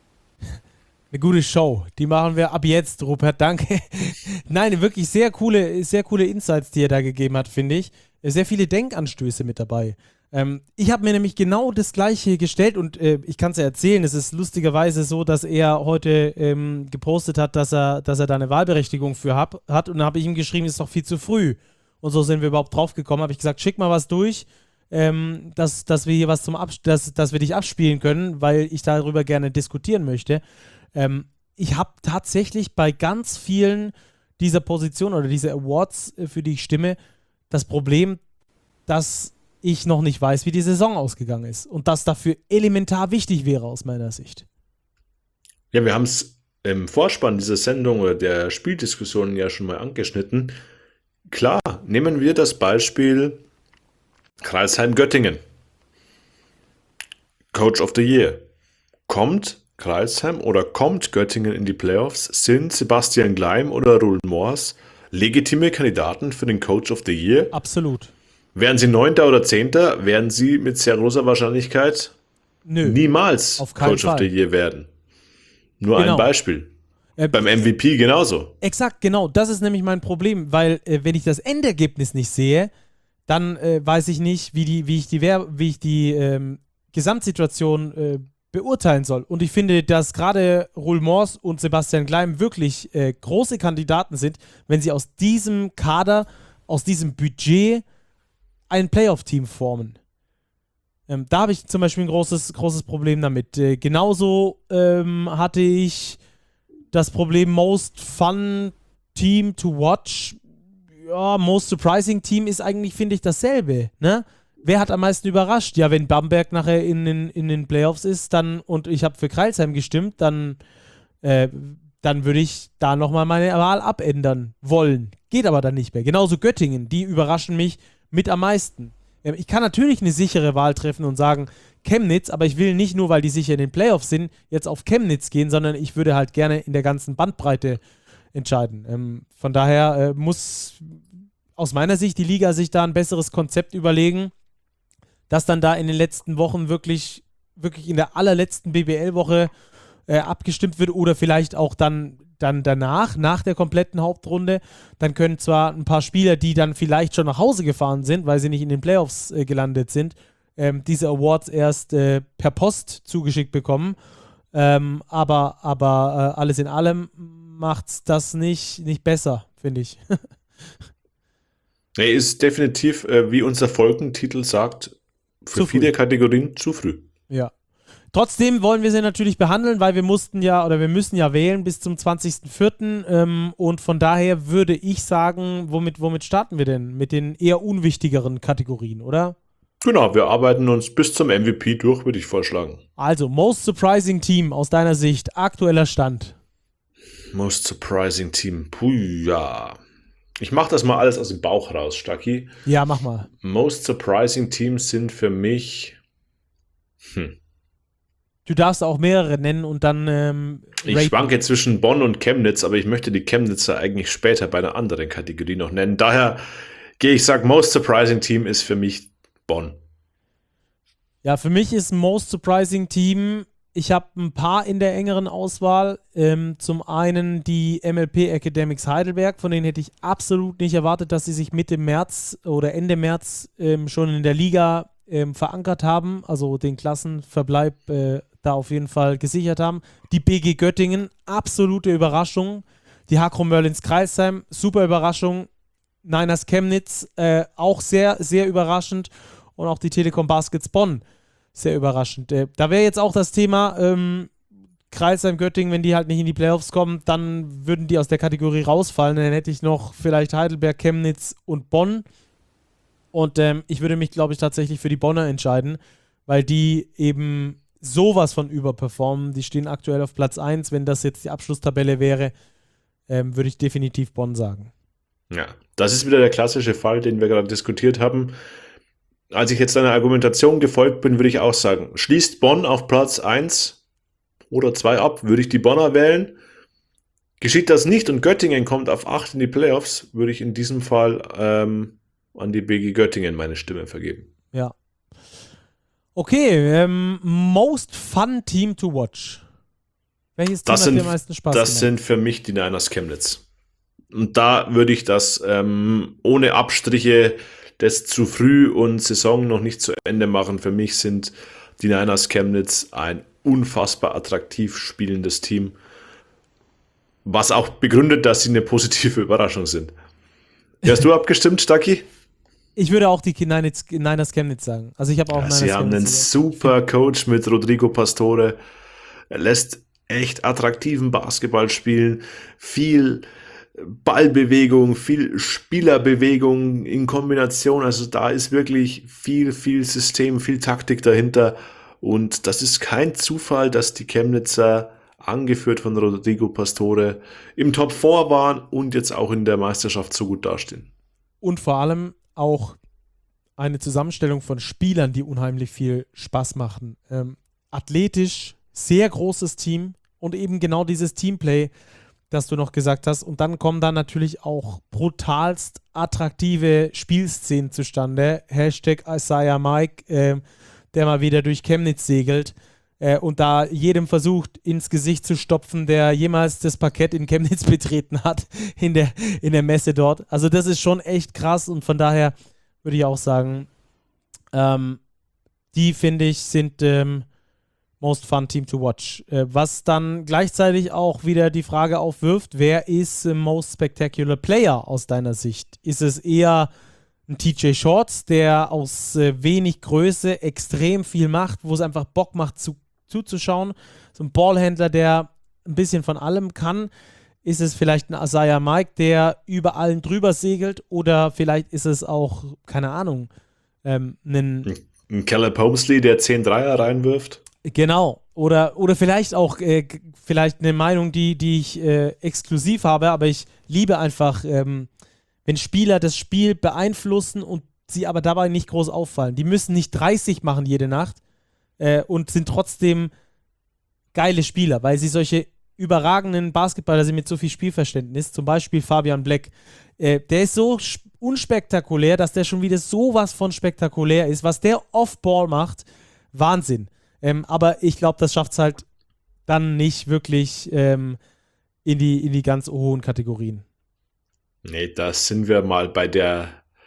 Eine gute Show, die machen wir ab jetzt, Rupert, danke. Nein, wirklich sehr coole, sehr coole Insights, die er da gegeben hat, finde ich. Sehr viele Denkanstöße mit dabei. Ähm, ich habe mir nämlich genau das Gleiche gestellt und äh, ich kann es ja erzählen, es ist lustigerweise so, dass er heute ähm, gepostet hat, dass er, dass er da eine Wahlberechtigung für hab, hat und dann habe ich ihm geschrieben, es ist doch viel zu früh. Und so sind wir überhaupt drauf gekommen, habe ich gesagt, schick mal was durch, ähm, dass, dass wir hier was zum Abs- dass, dass wir dich abspielen können, weil ich darüber gerne diskutieren möchte. Ähm, ich habe tatsächlich bei ganz vielen dieser Positionen oder dieser Awards, äh, für die ich stimme, das Problem, dass ich noch nicht weiß, wie die Saison ausgegangen ist und das dafür elementar wichtig wäre aus meiner Sicht. Ja, wir haben es im Vorspann dieser Sendung oder der Spieldiskussion ja schon mal angeschnitten. Klar, nehmen wir das Beispiel Crailsheim-Göttingen. Coach of the Year. Kommt Crailsheim oder kommt Göttingen in die Playoffs, sind Sebastian Gleim oder Roel Moors legitime Kandidaten für den Coach of the Year? Absolut. Wären sie Neunter oder Zehnter, werden sie mit sehr großer Wahrscheinlichkeit Nö, niemals auf keinen Coach Fall. of the Year werden. Nur Genau. ein Beispiel. Äh, Beim M V P genauso. Exakt, genau. Das ist nämlich mein Problem, weil äh, wenn ich das Endergebnis nicht sehe, dann äh, weiß ich nicht, wie, die, wie ich die, Wer- wie ich die ähm, Gesamtsituation äh, beurteilen soll. Und ich finde, dass gerade Roel Moors und Sebastian Gleim wirklich äh, große Kandidaten sind, wenn sie aus diesem Kader, aus diesem Budget ein Playoff-Team formen. Ähm, da habe ich zum Beispiel ein großes, großes Problem damit. Äh, genauso ähm, hatte ich das Problem Most Fun Team to Watch. Ja, Most Surprising Team ist eigentlich, finde ich, dasselbe. Ne? Wer hat am meisten überrascht? Ja, wenn Bamberg nachher in den, in den Playoffs ist, dann und ich habe für Crailsheim gestimmt, dann, äh, dann würde ich da nochmal meine Wahl abändern wollen. Geht aber dann nicht mehr. Genauso Göttingen, die überraschen mich mit am meisten. Ähm, ich kann natürlich eine sichere Wahl treffen und sagen, Chemnitz, aber ich will nicht nur, weil die sicher in den Playoffs sind, jetzt auf Chemnitz gehen, sondern ich würde halt gerne in der ganzen Bandbreite entscheiden. Ähm, von daher äh, muss aus meiner Sicht die Liga sich da ein besseres Konzept überlegen, das dann da in den letzten Wochen wirklich, wirklich in der allerletzten B B L-Woche äh, abgestimmt wird oder vielleicht auch dann, dann danach, nach der kompletten Hauptrunde. Dann können zwar ein paar Spieler, die dann vielleicht schon nach Hause gefahren sind, weil sie nicht in den Playoffs äh, gelandet sind, ähm, diese Awards erst äh, per Post zugeschickt bekommen. Ähm, aber aber äh, alles in allem macht das nicht, nicht besser, finde ich. Er ist definitiv, äh, wie unser Folgentitel sagt, für Zu früh. viele Kategorien zu früh. Ja. Trotzdem wollen wir sie natürlich behandeln, weil wir mussten ja oder wir müssen ja wählen bis zum zwanzigsten vierten Ähm, und von daher würde ich sagen, womit, womit starten wir denn? Mit den eher unwichtigeren Kategorien, oder? Genau, wir arbeiten uns bis zum M V P durch, würde ich vorschlagen. Also, Most Surprising Team aus deiner Sicht, aktueller Stand. Most Surprising Team, puh, ja. Ich mache das mal alles aus dem Bauch raus, Stacki. Ja, mach mal. Most Surprising Teams sind für mich... Hm. Du darfst auch mehrere nennen und dann ähm, Ich raten. schwanke zwischen Bonn und Chemnitz, aber ich möchte die Chemnitzer eigentlich später bei einer anderen Kategorie noch nennen. Daher gehe ich, sag, Most Surprising Team ist für mich Bonn. Ja, für mich ist Most Surprising Team, ich habe ein paar in der engeren Auswahl. Ähm, zum einen die M L P Academics Heidelberg, von denen hätte ich absolut nicht erwartet, dass sie sich Mitte März oder Ende März ähm, schon in der Liga ähm, verankert haben, also den Klassenverbleib äh, da auf jeden Fall gesichert haben. Die B G Göttingen, absolute Überraschung. Die Hakro Merlins Kreisheim, super Überraschung. Niners Chemnitz, äh, auch sehr, sehr überraschend. Und auch die Telekom Baskets Bonn, sehr überraschend. Äh, da wäre jetzt auch das Thema, ähm, Kreisheim Göttingen, wenn die halt nicht in die Playoffs kommen, dann würden die aus der Kategorie rausfallen. Dann hätte ich noch vielleicht Heidelberg, Chemnitz und Bonn. Und ähm, ich würde mich, glaube ich, tatsächlich für die Bonner entscheiden, weil die eben sowas von überperformen. Die stehen aktuell auf Platz eins. Wenn das jetzt die Abschlusstabelle wäre, ähm, würde ich definitiv Bonn sagen. Ja, das ist wieder der klassische Fall, den wir gerade diskutiert haben. Als ich jetzt deiner Argumentation gefolgt bin, würde ich auch sagen, schließt Bonn auf Platz eins oder zwei ab, würde ich die Bonner wählen. Geschieht das nicht und Göttingen kommt auf acht in die Playoffs, würde ich in diesem Fall ähm, an die B G Göttingen meine Stimme vergeben. Ja. Okay, ähm, Most Fun Team to Watch. Welches Team Das hat sind, dir am meisten Spaß das gemacht? sind für mich die Niners Chemnitz. Und da würde ich das ähm, ohne Abstriche das zu früh und Saison noch nicht zu Ende machen. Für mich sind die Niners Chemnitz ein unfassbar attraktiv spielendes Team, was auch begründet, dass sie eine positive Überraschung sind. Wie hast du abgestimmt, Stacki? Ich würde auch die Niners, Niners Chemnitz sagen. Also ich habe auch Ja, Niners sie haben einen Chemnitz. super Coach mit Rodrigo Pastore. Er lässt echt attraktiven Basketball spielen, viel Ballbewegung, viel Spielerbewegung in Kombination. Also da ist wirklich viel, viel System, viel Taktik dahinter. Und das ist kein Zufall, dass die Chemnitzer, angeführt von Rodrigo Pastore, im Top vier waren und jetzt auch in der Meisterschaft so gut dastehen. Und vor allem auch eine Zusammenstellung von Spielern, die unheimlich viel Spaß machen. Ähm, athletisch, sehr großes Team und eben genau dieses Teamplay, das du noch gesagt hast. Und dann kommen da natürlich auch brutalst attraktive Spielszenen zustande. Hashtag Isaiah Mike, äh, der mal wieder durch Chemnitz segelt äh, und da jedem versucht, ins Gesicht zu stopfen, der jemals das Parkett in Chemnitz betreten hat, in der, in der Messe dort. Also das ist schon echt krass und von daher würde ich auch sagen, ähm, die, finde ich, sind ähm, Most Fun Team to Watch. Äh, was dann gleichzeitig auch wieder die Frage aufwirft, wer ist äh, Most Spectacular Player aus deiner Sicht? Ist es eher ein T J Shorts, der aus äh, wenig Größe extrem viel macht, wo es einfach Bock macht zu, zuzuschauen? So ein Ballhändler, der ein bisschen von allem kann. Ist es vielleicht ein Isaiah Mike, der über allen drüber segelt? Oder vielleicht ist es auch, keine Ahnung, ähm, ein Ein Caleb Homesley, der zehn Dreier reinwirft. Genau. Oder, oder vielleicht auch äh, g- vielleicht eine Meinung, die, die ich äh, exklusiv habe, aber ich liebe einfach, ähm, wenn Spieler das Spiel beeinflussen und sie aber dabei nicht groß auffallen. Die müssen nicht dreißig machen jede Nacht äh, und sind trotzdem geile Spieler, weil sie solche überragenden Basketballer sind mit so viel Spielverständnis. Zum Beispiel Fabian Black. Äh, der ist so sp- unspektakulär, dass der schon wieder sowas von spektakulär ist. Was der Off-Ball macht, Wahnsinn. Ähm, aber ich glaube, das schafft es halt dann nicht wirklich ähm, in, die, in die ganz hohen Kategorien. Nee, da sind wir mal bei der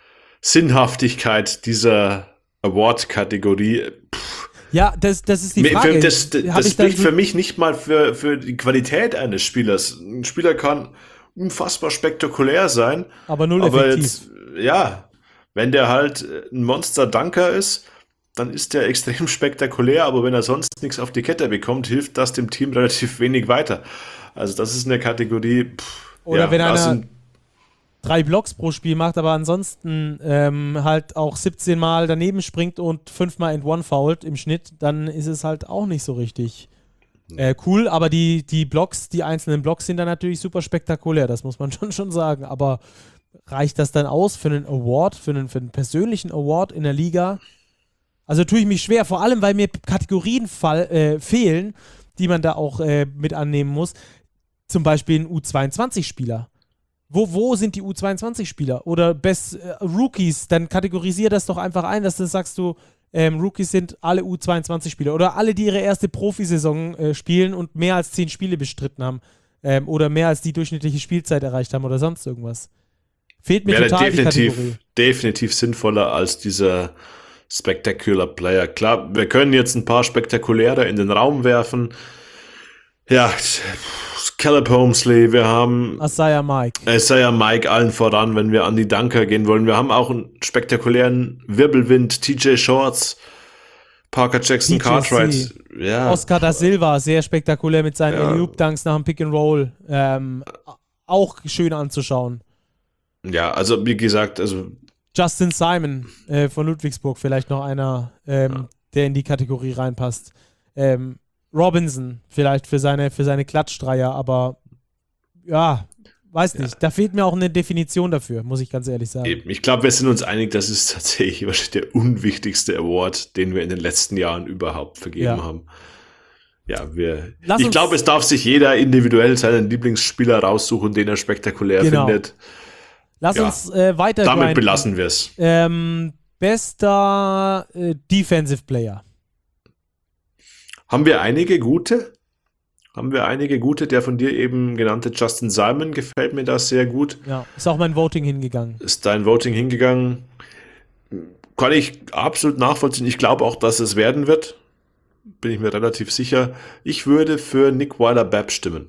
Sinnhaftigkeit dieser Award-Kategorie. Puh. Ja, das, das ist die Mir- Frage. für- Das, das, Hab das ich dann spricht so- für mich nicht mal für, für die Qualität eines Spielers. Ein Spieler kann unfassbar spektakulär sein, aber null aber effektiv. jetzt, ja, wenn der halt ein Monster-Dunker ist, dann ist der extrem spektakulär, aber wenn er sonst nichts auf die Kette bekommt, hilft das dem Team relativ wenig weiter. Also das ist eine Kategorie. Pff, Oder ja, wenn einer sind, drei Blocks pro Spiel macht, aber ansonsten ähm, halt auch siebzehn Mal daneben springt und fünfmal in One foult im Schnitt, dann ist es halt auch nicht so richtig äh, cool. Aber die, die Blocks, die einzelnen Blocks sind dann natürlich super spektakulär, das muss man schon, schon sagen. Aber reicht das dann aus für einen Award, für einen, für einen persönlichen Award in der Liga? Also tue ich mich schwer, vor allem, weil mir Kategorien fall, äh, fehlen, die man da auch äh, mit annehmen muss. Zum Beispiel ein U zweiundzwanzig-Spieler. Wo, wo sind die U zweiundzwanzig-Spieler? Oder Best äh, Rookies, dann kategorisier das doch einfach ein, dass du sagst, du, ähm, Rookies sind alle U zweiundzwanzig-Spieler. Oder alle, die ihre erste Profisaison äh, spielen und mehr als zehn Spiele bestritten haben. Ähm, oder mehr als die durchschnittliche Spielzeit erreicht haben oder sonst irgendwas. Fehlt mir wäre total die Kategorie. definitiv, definitiv sinnvoller als dieser Spectacular Player. Klar, wir können jetzt ein paar spektakuläre in den Raum werfen. Ja, Caleb Homesley, wir haben Isaiah Mike. Isaiah Mike allen voran, wenn wir an die Dunker gehen wollen. Wir haben auch einen spektakulären Wirbelwind, T J Shorts, Parker Jackson Cartwright. Ja. Oscar da Silva, sehr spektakulär mit seinen Ja. Alley-Oop-Dunks nach dem Pick and Roll. Ähm, auch schön anzuschauen. Ja, also wie gesagt, also Justin Simon äh, von Ludwigsburg, vielleicht noch einer, ähm, Ja. der in die Kategorie reinpasst. Ähm, Robinson, vielleicht für seine, für seine Klatschdreier, aber ja, weiß nicht. Da fehlt mir auch eine Definition dafür, muss ich ganz ehrlich sagen. eben, ich glaube, wir sind uns einig, das ist tatsächlich wahrscheinlich der unwichtigste Award, den wir in den letzten Jahren überhaupt vergeben Ja. haben. Ja, wir. Lass ich uns- glaube, es darf sich jeder individuell seinen Lieblingsspieler raussuchen, den er spektakulär Genau. findet. Lass Ja. uns äh, weiter Damit grinden. belassen wir es. Ähm, bester äh, Defensive Player. Haben wir einige gute? Haben wir einige gute? Der von dir eben genannte Justin Simon gefällt mir das sehr gut. Ja, ist auch mein Voting hingegangen. Ist dein Voting hingegangen? Kann ich absolut nachvollziehen. Ich glaube auch, dass es werden wird. Bin ich mir relativ sicher. Ich würde für Nick Weiler-Babb stimmen.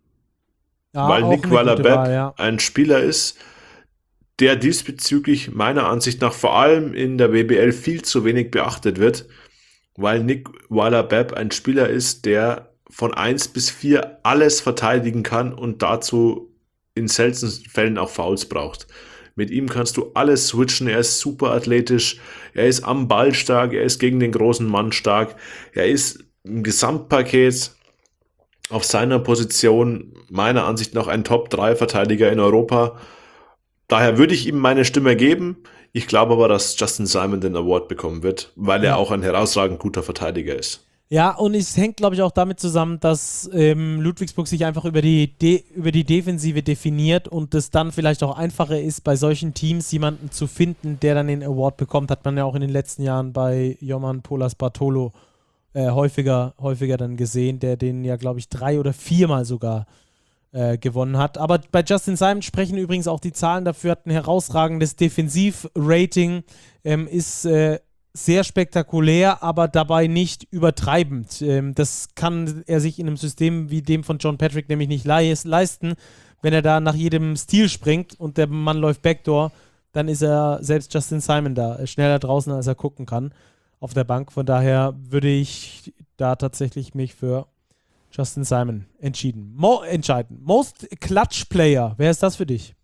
Ja, weil auch Nick eine gute Weiler-Babb Wahl, ja. ein Spieler ist, der diesbezüglich meiner Ansicht nach vor allem in der W B L viel zu wenig beachtet wird, weil Nick Weiler-Babb ein Spieler ist, der von eins bis vier alles verteidigen kann und dazu in seltensten Fällen auch Fouls braucht. Mit ihm kannst du alles switchen, er ist super athletisch, er ist am Ball stark, er ist gegen den großen Mann stark, er ist im Gesamtpaket auf seiner Position meiner Ansicht nach ein Top drei Verteidiger in Europa. Daher würde ich ihm meine Stimme geben. Ich glaube aber, dass Justin Simon den Award bekommen wird, weil er Ja. auch ein herausragend guter Verteidiger ist. Ja, und es hängt, glaube ich, auch damit zusammen, dass ähm, Ludwigsburg sich einfach über die, De über die Defensive definiert und es dann vielleicht auch einfacher ist, bei solchen Teams jemanden zu finden, der dann den Award bekommt. Hat man ja auch in den letzten Jahren bei Joman Polas Bartolo äh, häufiger, häufiger dann gesehen, der den ja, glaube ich, drei oder viermal sogar äh, gewonnen hat. Aber bei Justin Simon sprechen übrigens auch die Zahlen dafür, hat ein herausragendes Defensivrating, ähm, ist äh, sehr spektakulär, aber dabei nicht übertreibend. Ähm, das kann er sich in einem System wie dem von John Patrick nämlich nicht leis- leisten. Wenn er da nach jedem Stil springt und der Mann läuft Backdoor, dann ist er selbst Justin Simon da äh, schneller draußen, als er gucken kann auf der Bank. Von daher würde ich da tatsächlich mich für Justin Simon entschieden. Mo entscheiden. Most Clutch Player. Wer ist das für dich?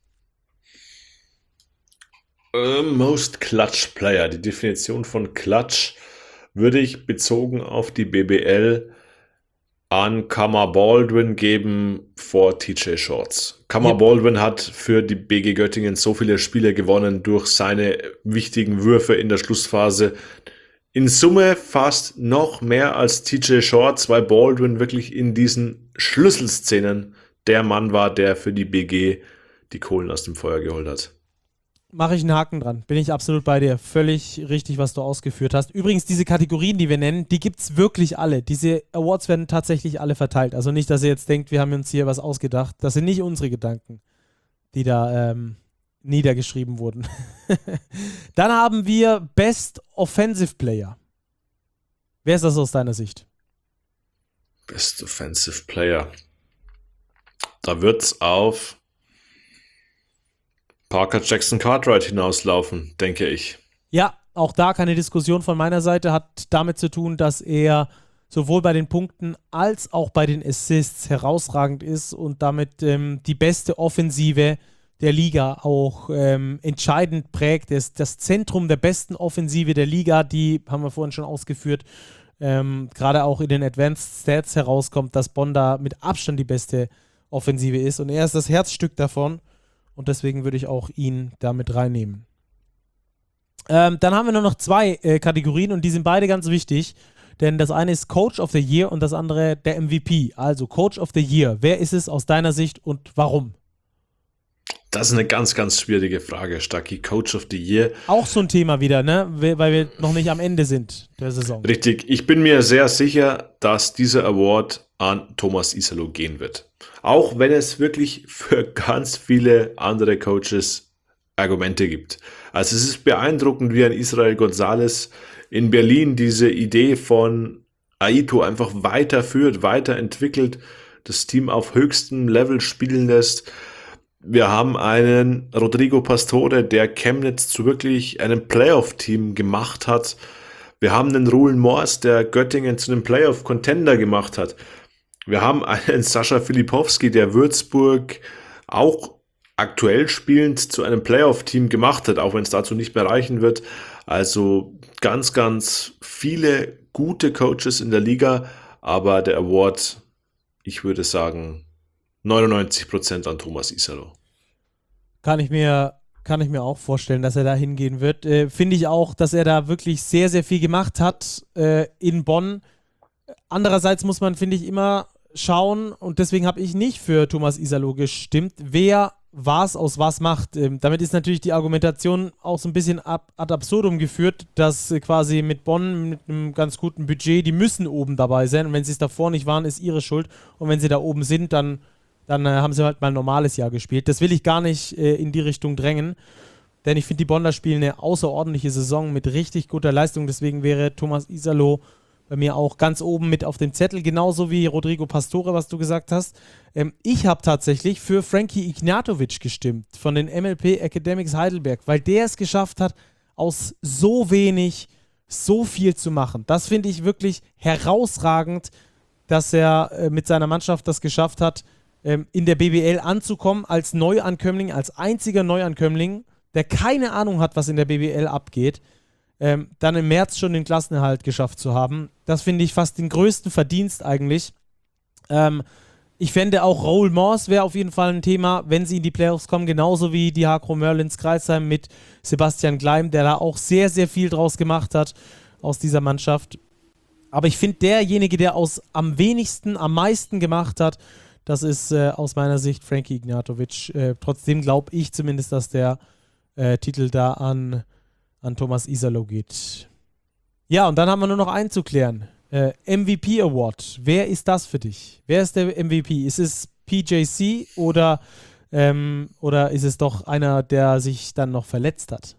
Uh, most Clutch Player. Die Definition von Clutch würde ich bezogen auf die B B L an Kama Baldwin geben vor T J Shorts. Kama Ja. Baldwin hat für die B G Göttingen so viele Spiele gewonnen durch seine wichtigen Würfe in der Schlussphase. In Summe fast noch mehr als T J Shorts, weil Baldwin wirklich in diesen Schlüsselszenen der Mann war, der für die B G die Kohlen aus dem Feuer geholt hat. Mache ich einen Haken dran. Bin ich absolut bei dir. Völlig richtig, was du ausgeführt hast. Übrigens, diese Kategorien, die wir nennen, die gibt es wirklich alle. Diese Awards werden tatsächlich alle verteilt. Also nicht, dass ihr jetzt denkt, wir haben uns hier was ausgedacht. Das sind nicht unsere Gedanken, die da ähm, niedergeschrieben wurden. Dann haben wir Best Offensive Player. Wer ist das aus deiner Sicht? Best Offensive Player. Da wird's auf Parker Jackson Cartwright hinauslaufen, denke ich. Ja, auch da keine Diskussion von meiner Seite, hat damit zu tun, dass er sowohl bei den Punkten als auch bei den Assists herausragend ist und damit ähm, die beste Offensive der Liga auch ähm, entscheidend prägt. Er ist das Zentrum der besten Offensive der Liga, die haben wir vorhin schon ausgeführt, ähm, gerade auch in den Advanced Stats herauskommt, dass Bonn da mit Abstand die beste Offensive ist und er ist das Herzstück davon und deswegen würde ich auch ihn da mit reinnehmen. Ähm, dann haben wir nur noch zwei äh, Kategorien und die sind beide ganz wichtig. Denn das eine ist Coach of the Year und das andere der M V P. Also Coach of the Year. Wer ist es aus deiner Sicht und warum? Das ist eine ganz, ganz schwierige Frage, Stacki. Coach of the Year. Auch so ein Thema wieder, ne? Weil wir noch nicht am Ende sind der Saison. Richtig. Ich bin mir sehr sicher, dass dieser Award an Thomas Iserlohn gehen wird. Auch wenn es wirklich für ganz viele andere Coaches Argumente gibt. Also es ist beeindruckend, wie ein Israel Gonzalez in Berlin diese Idee von Aito einfach weiterführt, weiterentwickelt, das Team auf höchstem Level spielen lässt. Wir haben einen Rodrigo Pastore, der Chemnitz zu wirklich einem Playoff-Team gemacht hat. Wir haben einen Ruhlen Mors, der Göttingen zu einem Playoff-Contender gemacht hat. Wir haben einen Sascha Filipowski, der Würzburg auch aktuell spielend zu einem Playoff-Team gemacht hat, auch wenn es dazu nicht mehr reichen wird. Also ganz, ganz viele gute Coaches in der Liga, aber der Award, ich würde sagen, neunundneunzig Prozent an Thomas Iserlohn. Kann ich mir, kann ich mir auch vorstellen, dass er da hingehen wird. Äh, finde ich auch, dass er da wirklich sehr, sehr viel gemacht hat äh, in Bonn. Andererseits muss man, finde ich, immer schauen, und deswegen habe ich nicht für Thomas Iserlohn gestimmt, wer was aus was macht. Ähm, damit ist natürlich die Argumentation auch so ein bisschen ab, ad absurdum geführt, dass äh, quasi mit Bonn mit einem ganz guten Budget, die müssen oben dabei sein und wenn sie es davor nicht waren, ist ihre Schuld und wenn sie da oben sind, dann, dann äh, haben sie halt mal ein normales Jahr gespielt. Das will ich gar nicht äh, in die Richtung drängen, denn ich finde, die Bonner spielen eine außerordentliche Saison mit richtig guter Leistung, deswegen wäre Thomas Iserlohn bei mir auch ganz oben mit auf dem Zettel, genauso wie Rodrigo Pastore, was du gesagt hast. Ähm, ich habe tatsächlich für Frankie Ignatovic gestimmt, von den M L P Academics Heidelberg, weil der es geschafft hat, aus so wenig so viel zu machen. Das finde ich wirklich herausragend, dass er äh, mit seiner Mannschaft das geschafft hat, ähm, in der B B L anzukommen, als Neuankömmling, als einziger Neuankömmling, der keine Ahnung hat, was in der B B L abgeht. Ähm, dann im März schon den Klassenerhalt geschafft zu haben. Das finde ich fast den größten Verdienst eigentlich. Ähm, ich fände auch Raoul Mors wäre auf jeden Fall ein Thema, wenn sie in die Playoffs kommen, genauso wie die Hakro Merlins Kreisheim mit Sebastian Gleim, der da auch sehr, sehr viel draus gemacht hat aus dieser Mannschaft. Aber ich finde, derjenige, der aus am wenigsten, am meisten gemacht hat, das ist äh, aus meiner Sicht Frankie Ignatovic. Äh, trotzdem glaube ich zumindest, dass der äh, Titel da an an Thomas Iserlohn geht. Ja, und dann haben wir nur noch einzuklären. Äh, M V P Award. Wer ist das für dich? Wer ist der M V P? Ist es P J C oder, ähm, oder ist es doch einer, der sich dann noch verletzt hat?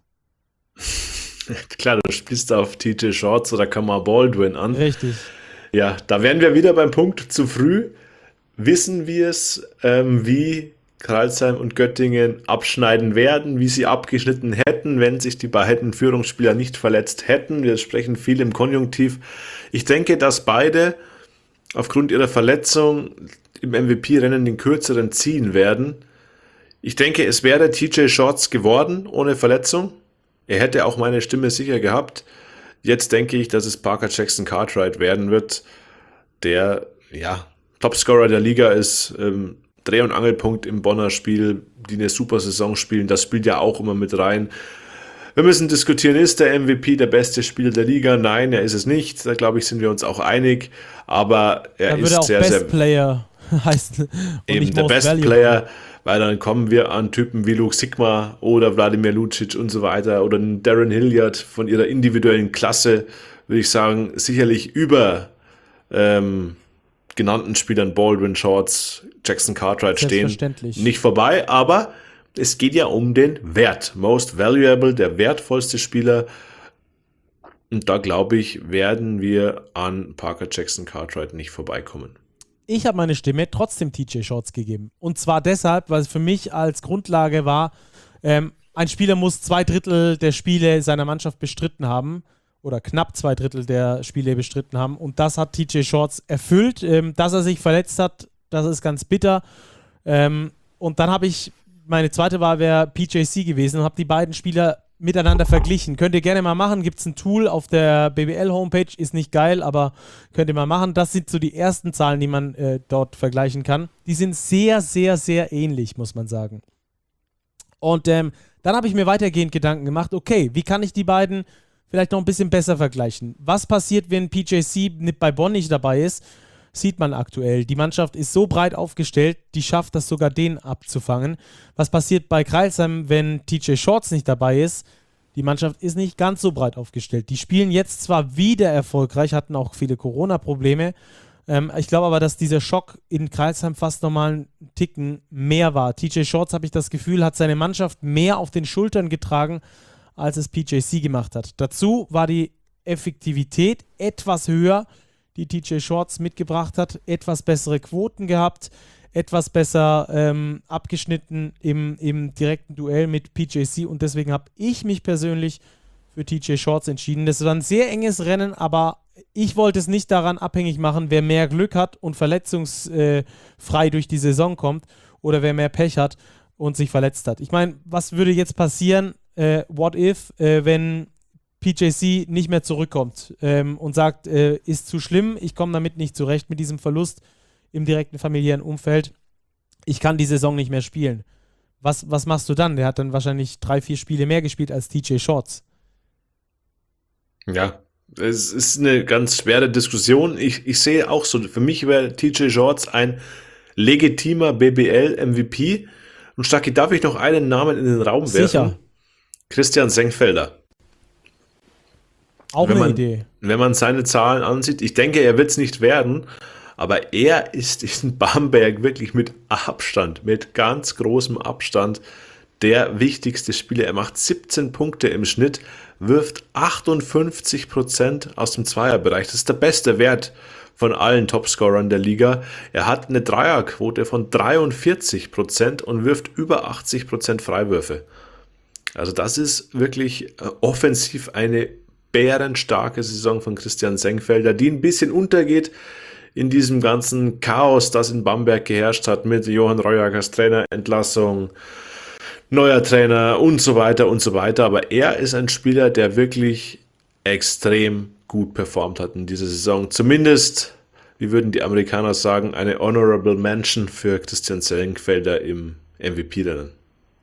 Klar, du spielst auf T J Shorts oder Kamar Baldwin an. Richtig. Ja, da wären wir wieder beim Punkt zu früh. Wissen wir es, ähm, wie Crailsheim und Göttingen abschneiden werden, wie sie abgeschnitten hätten, wenn sich die beiden Führungsspieler nicht verletzt hätten. Wir sprechen viel im Konjunktiv. Ich denke, dass beide aufgrund ihrer Verletzung im M V P-Rennen den kürzeren ziehen werden. Ich denke, es wäre T J Shorts geworden ohne Verletzung. Er hätte auch meine Stimme sicher gehabt. Jetzt denke ich, dass es Parker Jackson Cartwright werden wird, der ja Topscorer der Liga ist, ähm, Dreh- und Angelpunkt im Bonner Spiel, die eine super Saison spielen, das spielt ja auch immer mit rein. Wir müssen diskutieren, ist der M V P der beste Spieler der Liga? Nein, er ist es nicht. Da glaube ich, sind wir uns auch einig. Aber er dann ist würde auch sehr, Best sehr... Player heißen. Eben der Best Valuable. Player, weil dann kommen wir an Typen wie Luke Sigma oder Wladimir Lucic und so weiter oder Darren Hilliard von ihrer individuellen Klasse, würde ich sagen, sicherlich über ähm, genannten Spielern Baldwin, Shorts, Jackson Cartwright stehen nicht vorbei, aber es geht ja um den Wert. Most Valuable, der wertvollste Spieler. Und da, glaube ich, werden wir an Parker Jackson Cartwright nicht vorbeikommen. Ich habe meine Stimme trotzdem T J Shorts gegeben. Und zwar deshalb, weil es für mich als Grundlage war, ähm, ein Spieler muss zwei Drittel der Spiele seiner Mannschaft bestritten haben oder knapp zwei Drittel der Spiele bestritten haben und das hat T J Shorts erfüllt. Ähm, dass er sich verletzt hat, das ist ganz bitter. Ähm, und dann habe ich, meine zweite Wahl wäre P J C gewesen und habe die beiden Spieler miteinander verglichen. Könnt ihr gerne mal machen, gibt es ein Tool auf der B B L-Homepage, ist nicht geil, aber könnt ihr mal machen. Das sind so die ersten Zahlen, die man äh, dort vergleichen kann. Die sind sehr, sehr, sehr ähnlich, muss man sagen. Und ähm, dann habe ich mir weitergehend Gedanken gemacht, okay, wie kann ich die beiden vielleicht noch ein bisschen besser vergleichen? Was passiert, wenn P J C bei Bonn nicht dabei ist? Sieht man aktuell. Die Mannschaft ist so breit aufgestellt, die schafft das sogar, den abzufangen. Was passiert bei Crailsheim, wenn T J Shorts nicht dabei ist? Die Mannschaft ist nicht ganz so breit aufgestellt. Die spielen jetzt zwar wieder erfolgreich, hatten auch viele Corona-Probleme. Ähm, ich glaube aber, dass dieser Schock in Crailsheim fast nochmal einen Ticken mehr war. T J Shorts, habe ich das Gefühl, hat seine Mannschaft mehr auf den Schultern getragen, als es P J C gemacht hat. Dazu war die Effektivität etwas höher, die T J Shorts mitgebracht hat, etwas bessere Quoten gehabt, etwas besser ähm, abgeschnitten im, im direkten Duell mit P J C und deswegen habe ich mich persönlich für T J Shorts entschieden. Das war ein sehr enges Rennen, aber ich wollte es nicht daran abhängig machen, wer mehr Glück hat und verletzungsfrei durch die Saison kommt oder wer mehr Pech hat und sich verletzt hat. Ich meine, was würde jetzt passieren, äh, what if, äh, wenn P J C nicht mehr zurückkommt ähm, und sagt, äh, ist zu schlimm, ich komme damit nicht zurecht mit diesem Verlust im direkten familiären Umfeld, ich kann die Saison nicht mehr spielen. Was, was machst du dann? Der hat dann wahrscheinlich drei, vier Spiele mehr gespielt als T J Shorts. Ja, es ist eine ganz schwere Diskussion. Ich, ich sehe auch so, für mich wäre T J Shorts ein legitimer B B L-M V P. Und Stacki, darf ich noch einen Namen in den Raum werfen? Sicher. Christian Senkfelder. Auch wenn eine man, Idee. Wenn man seine Zahlen ansieht, ich denke, er wird es nicht werden, aber er ist in Bamberg wirklich mit Abstand, mit ganz großem Abstand der wichtigste Spieler. Er macht siebzehn Punkte im Schnitt, wirft achtundfünfzig Prozent aus dem Zweierbereich. Das ist der beste Wert von allen Topscorern der Liga. Er hat eine Dreierquote von dreiundvierzig Prozent und wirft über achtzig Prozent Freiwürfe. Also das ist wirklich offensiv eine bärenstarke Saison von Christian Senkfelder, die ein bisschen untergeht in diesem ganzen Chaos, das in Bamberg geherrscht hat mit Johann Royakers Trainerentlassung, neuer Trainer und so weiter und so weiter. Aber er ist ein Spieler, der wirklich extrem gut performt hat in dieser Saison. Zumindest, wie würden die Amerikaner sagen, eine Honorable Mention für Christian Senkfelder im M V P-Rennen.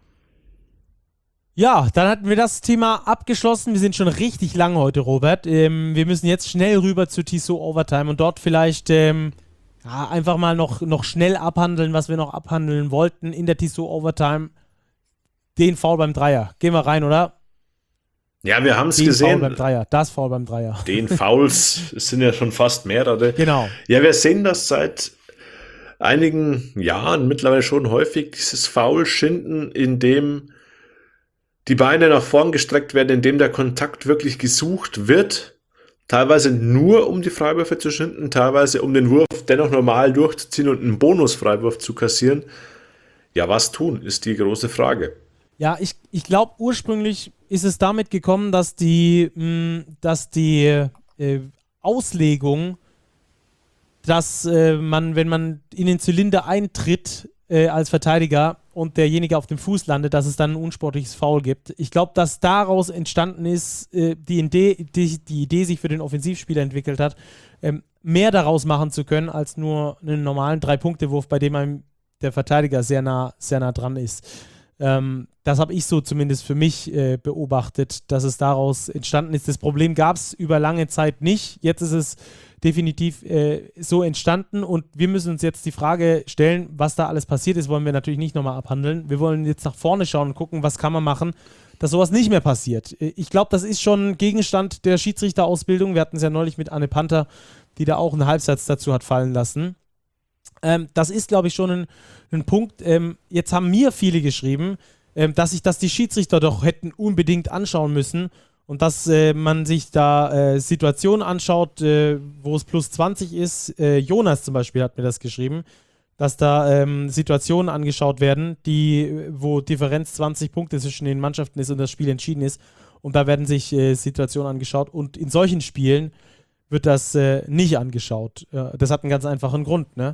Ja, dann hatten wir das Thema abgeschlossen. Wir sind schon richtig lang heute, Robert. Ähm, wir müssen jetzt schnell rüber zu Tissot Overtime und dort vielleicht ähm, ja, einfach mal noch, noch schnell abhandeln, was wir noch abhandeln wollten in der Tissot Overtime. Den Foul beim Dreier. Gehen wir rein, oder? Ja, wir haben es Den gesehen. Foul beim Dreier. Das Foul beim Dreier. Den Fouls, es sind ja schon fast mehrere. Genau. Ja, wir sehen das seit einigen Jahren mittlerweile schon häufig, dieses Foul-Schinden, in dem die Beine nach vorn gestreckt werden, indem der Kontakt wirklich gesucht wird. Teilweise nur, um die Freiwürfe zu schinden, teilweise um den Wurf dennoch normal durchzuziehen und einen Bonusfreiwurf zu kassieren. Ja, was tun, ist die große Frage. Ja, ich, ich glaube, ursprünglich ist es damit gekommen, dass die, mh, dass die äh, Auslegung, dass äh, man, wenn man in den Zylinder eintritt äh, als Verteidiger und derjenige auf dem Fuß landet, dass es dann ein unsportliches Foul gibt. Ich glaube, dass daraus entstanden ist, äh, die, Idee, die, die Idee sich für den Offensivspieler entwickelt hat, ähm, mehr daraus machen zu können, als nur einen normalen Drei-Punkte-Wurf, bei dem einem der Verteidiger sehr nah, sehr nah dran ist. Ähm, das habe ich so zumindest für mich äh, beobachtet, dass es daraus entstanden ist. Das Problem gab es über lange Zeit nicht. Jetzt ist es definitiv äh, so entstanden und wir müssen uns jetzt die Frage stellen, was da alles passiert ist, wollen wir natürlich nicht nochmal abhandeln. Wir wollen jetzt nach vorne schauen und gucken, was kann man machen, dass sowas nicht mehr passiert. Ich glaube, das ist schon Gegenstand der Schiedsrichterausbildung. Wir hatten es ja neulich mit Anne Panther, die da auch einen Halbsatz dazu hat fallen lassen. Ähm, das ist, glaube ich, schon ein, ein Punkt. Ähm, jetzt haben mir viele geschrieben, ähm, dass sich das die Schiedsrichter doch hätten unbedingt anschauen müssen und dass äh, man sich da äh, Situationen anschaut, äh, wo es plus zwanzig ist. Äh, Jonas zum Beispiel hat mir das geschrieben. dass da ähm, Situationen angeschaut werden, die, wo Differenz zwanzig Punkte zwischen den Mannschaften ist und das Spiel entschieden ist. Und da werden sich äh, Situationen angeschaut. Und in solchen Spielen wird das äh, nicht angeschaut. Äh, das hat einen ganz einfachen Grund, ne?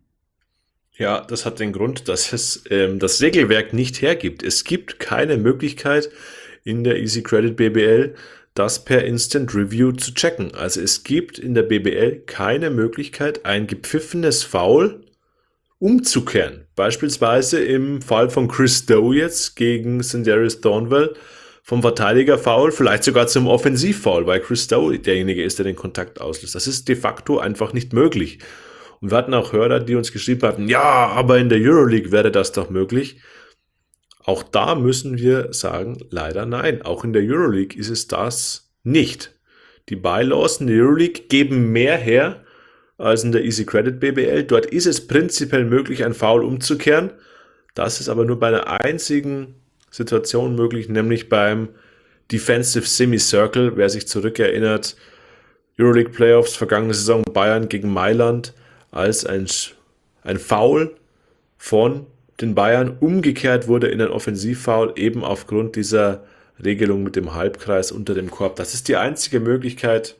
Ja, das hat den Grund, dass es ähm, das Regelwerk nicht hergibt. Es gibt keine Möglichkeit in der Easy Credit B B L, das per Instant Review zu checken. Also es gibt in der B B L keine Möglichkeit, ein gepfiffenes Foul umzukehren. Beispielsweise im Fall von Chris Doe jetzt gegen Sindarius Thornwell vom Verteidiger-Foul, vielleicht sogar zum Offensiv-Foul, weil Chris Doe derjenige ist, der den Kontakt auslöst. Das ist de facto einfach nicht möglich. Und wir hatten auch Hörer, die uns geschrieben hatten, ja, aber in der Euroleague wäre das doch möglich. Auch da müssen wir sagen, leider nein. Auch in der Euroleague ist es das nicht. Die Bylaws in der Euroleague geben mehr her als in der Easy Credit B B L. Dort ist es prinzipiell möglich, ein Foul umzukehren. Das ist aber nur bei einer einzigen Situation möglich, nämlich beim Defensive Semicircle. Wer sich zurückerinnert, Euroleague Playoffs, vergangene Saison Bayern gegen Mailand, als ein, ein Foul von den Bayern umgekehrt wurde in ein Offensivfoul, eben aufgrund dieser Regelung mit dem Halbkreis unter dem Korb. Das ist die einzige Möglichkeit,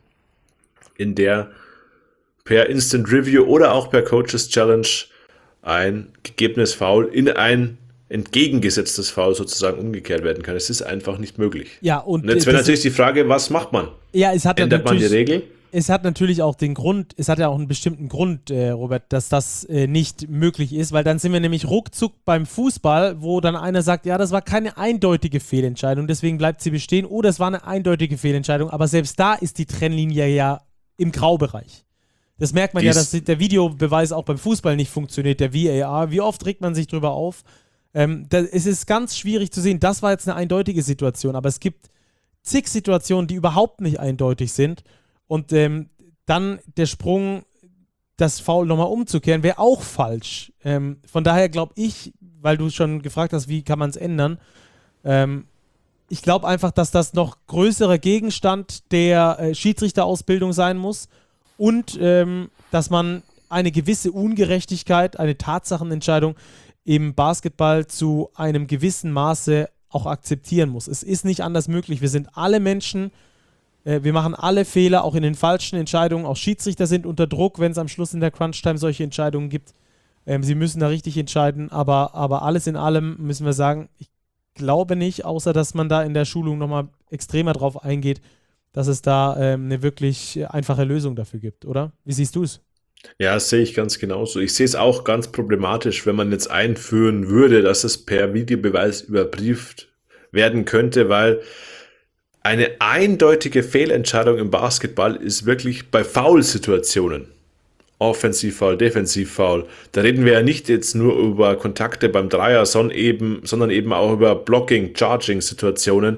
in der per Instant Review oder auch per Coaches Challenge ein gegebenes Foul in ein entgegengesetztes Foul sozusagen umgekehrt werden kann. Es ist einfach nicht möglich. Ja, und, und jetzt wäre natürlich die Frage, was macht man? Ja, es hat Ändert man die Regel? Es hat natürlich auch den Grund, es hat ja auch einen bestimmten Grund, äh, Robert, dass das äh, nicht möglich ist, weil dann sind wir nämlich ruckzuck beim Fußball, wo dann einer sagt, ja, das war keine eindeutige Fehlentscheidung, deswegen bleibt sie bestehen, oder es war eine eindeutige Fehlentscheidung, aber selbst da ist die Trennlinie ja im Graubereich. Das merkt man Dies ja, dass der Videobeweis auch beim Fußball nicht funktioniert, der V A R. Wie oft regt man sich drüber auf? Ähm, da, es ist ganz schwierig zu sehen, das war jetzt eine eindeutige Situation, aber es gibt zig Situationen, die überhaupt nicht eindeutig sind. Und ähm, dann der Sprung, das Foul nochmal umzukehren, wäre auch falsch. Ähm, von daher glaube ich, weil du schon gefragt hast, wie kann man es ändern, ähm, ich glaube einfach, dass das noch größerer Gegenstand der äh, Schiedsrichterausbildung sein muss und ähm, dass man eine gewisse Ungerechtigkeit, eine Tatsachenentscheidung im Basketball zu einem gewissen Maße auch akzeptieren muss. Es ist nicht anders möglich. Wir sind alle Menschen. Wir machen alle Fehler, auch in den falschen Entscheidungen. Auch Schiedsrichter sind unter Druck, wenn es am Schluss in der Crunch-Time solche Entscheidungen gibt. Ähm, sie müssen da richtig entscheiden, aber, aber alles in allem müssen wir sagen, ich glaube nicht, außer dass man da in der Schulung nochmal extremer drauf eingeht, dass es da ähm, eine wirklich einfache Lösung dafür gibt, oder? Wie siehst du es? Ja, das sehe ich ganz genauso. Ich sehe es auch ganz problematisch, wenn man jetzt einführen würde, dass es per Videobeweis überprüft werden könnte, weil eine eindeutige Fehlentscheidung im Basketball ist wirklich bei Foul-Situationen. Offensiv-Foul, Defensiv-Foul. Da reden wir ja nicht jetzt nur über Kontakte beim Dreier, sondern eben, sondern eben auch über Blocking, Charging-Situationen.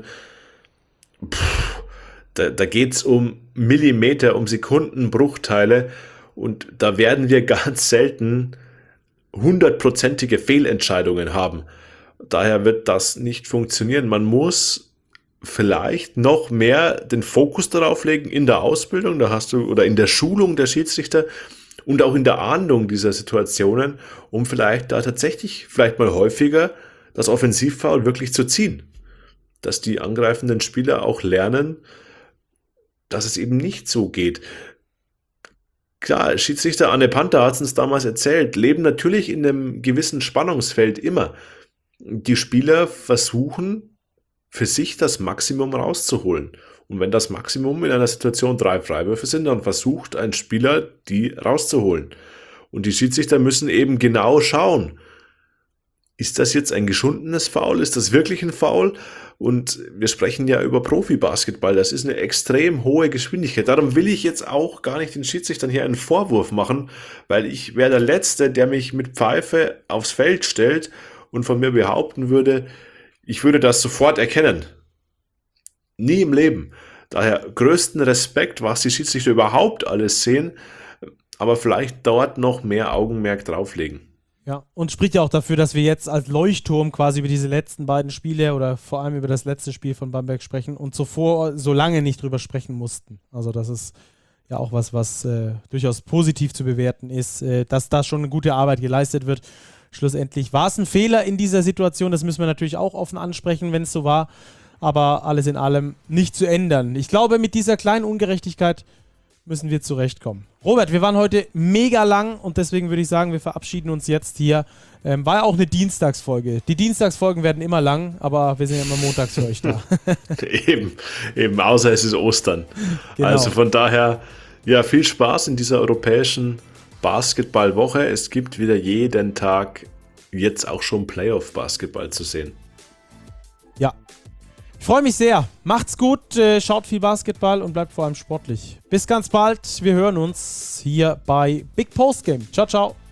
Puh, da da geht es um Millimeter, um Sekundenbruchteile und da werden wir ganz selten hundertprozentige Fehlentscheidungen haben. Daher wird das nicht funktionieren. Man muss vielleicht noch mehr den Fokus darauf legen in der Ausbildung, da hast du, oder in der Schulung der Schiedsrichter und auch in der Ahndung dieser Situationen, um vielleicht da tatsächlich vielleicht mal häufiger das Offensivfoul wirklich zu ziehen. Dass die angreifenden Spieler auch lernen, dass es eben nicht so geht. Klar, Schiedsrichter Anne Panther hat es uns damals erzählt, leben natürlich in einem gewissen Spannungsfeld immer. Die Spieler versuchen, für sich das Maximum rauszuholen. Und wenn das Maximum in einer Situation drei Freiwürfe sind, dann versucht ein Spieler, die rauszuholen. Und die Schiedsrichter müssen eben genau schauen, ist das jetzt ein geschundenes Foul? Ist das wirklich ein Foul? Und wir sprechen ja über Profibasketball. Das ist eine extrem hohe Geschwindigkeit. Darum will ich jetzt auch gar nicht den Schiedsrichtern hier einen Vorwurf machen, weil ich wäre der Letzte, der mich mit Pfeife aufs Feld stellt und von mir behaupten würde, ich würde das sofort erkennen. Nie im Leben. Daher größten Respekt, was die Schiedsrichter überhaupt alles sehen, aber vielleicht dort noch mehr Augenmerk drauflegen. Ja, und spricht ja auch dafür, dass wir jetzt als Leuchtturm quasi über diese letzten beiden Spiele oder vor allem über das letzte Spiel von Bamberg sprechen und zuvor so lange nicht drüber sprechen mussten. Also das ist ja auch was, was äh, durchaus positiv zu bewerten ist, äh, dass da schon eine gute Arbeit geleistet wird. Schlussendlich war es ein Fehler in dieser Situation, das müssen wir natürlich auch offen ansprechen, wenn es so war, aber alles in allem nicht zu ändern. Ich glaube, mit dieser kleinen Ungerechtigkeit müssen wir zurechtkommen. Robert, wir waren heute mega lang und deswegen würde ich sagen, wir verabschieden uns jetzt hier. Ähm, war ja auch eine Dienstagsfolge. Die Dienstagsfolgen werden immer lang, aber wir sind ja immer montags für euch da. eben, eben, außer es ist Ostern. Genau. Also von daher, ja, viel Spaß in dieser europäischen Basketballwoche. Es gibt wieder jeden Tag jetzt auch schon Playoff-Basketball zu sehen. Ja. Ich freue mich sehr. Macht's gut, äh, schaut viel Basketball und bleibt vor allem sportlich. Bis ganz bald. Wir hören uns hier bei Big Post Game. Ciao, ciao.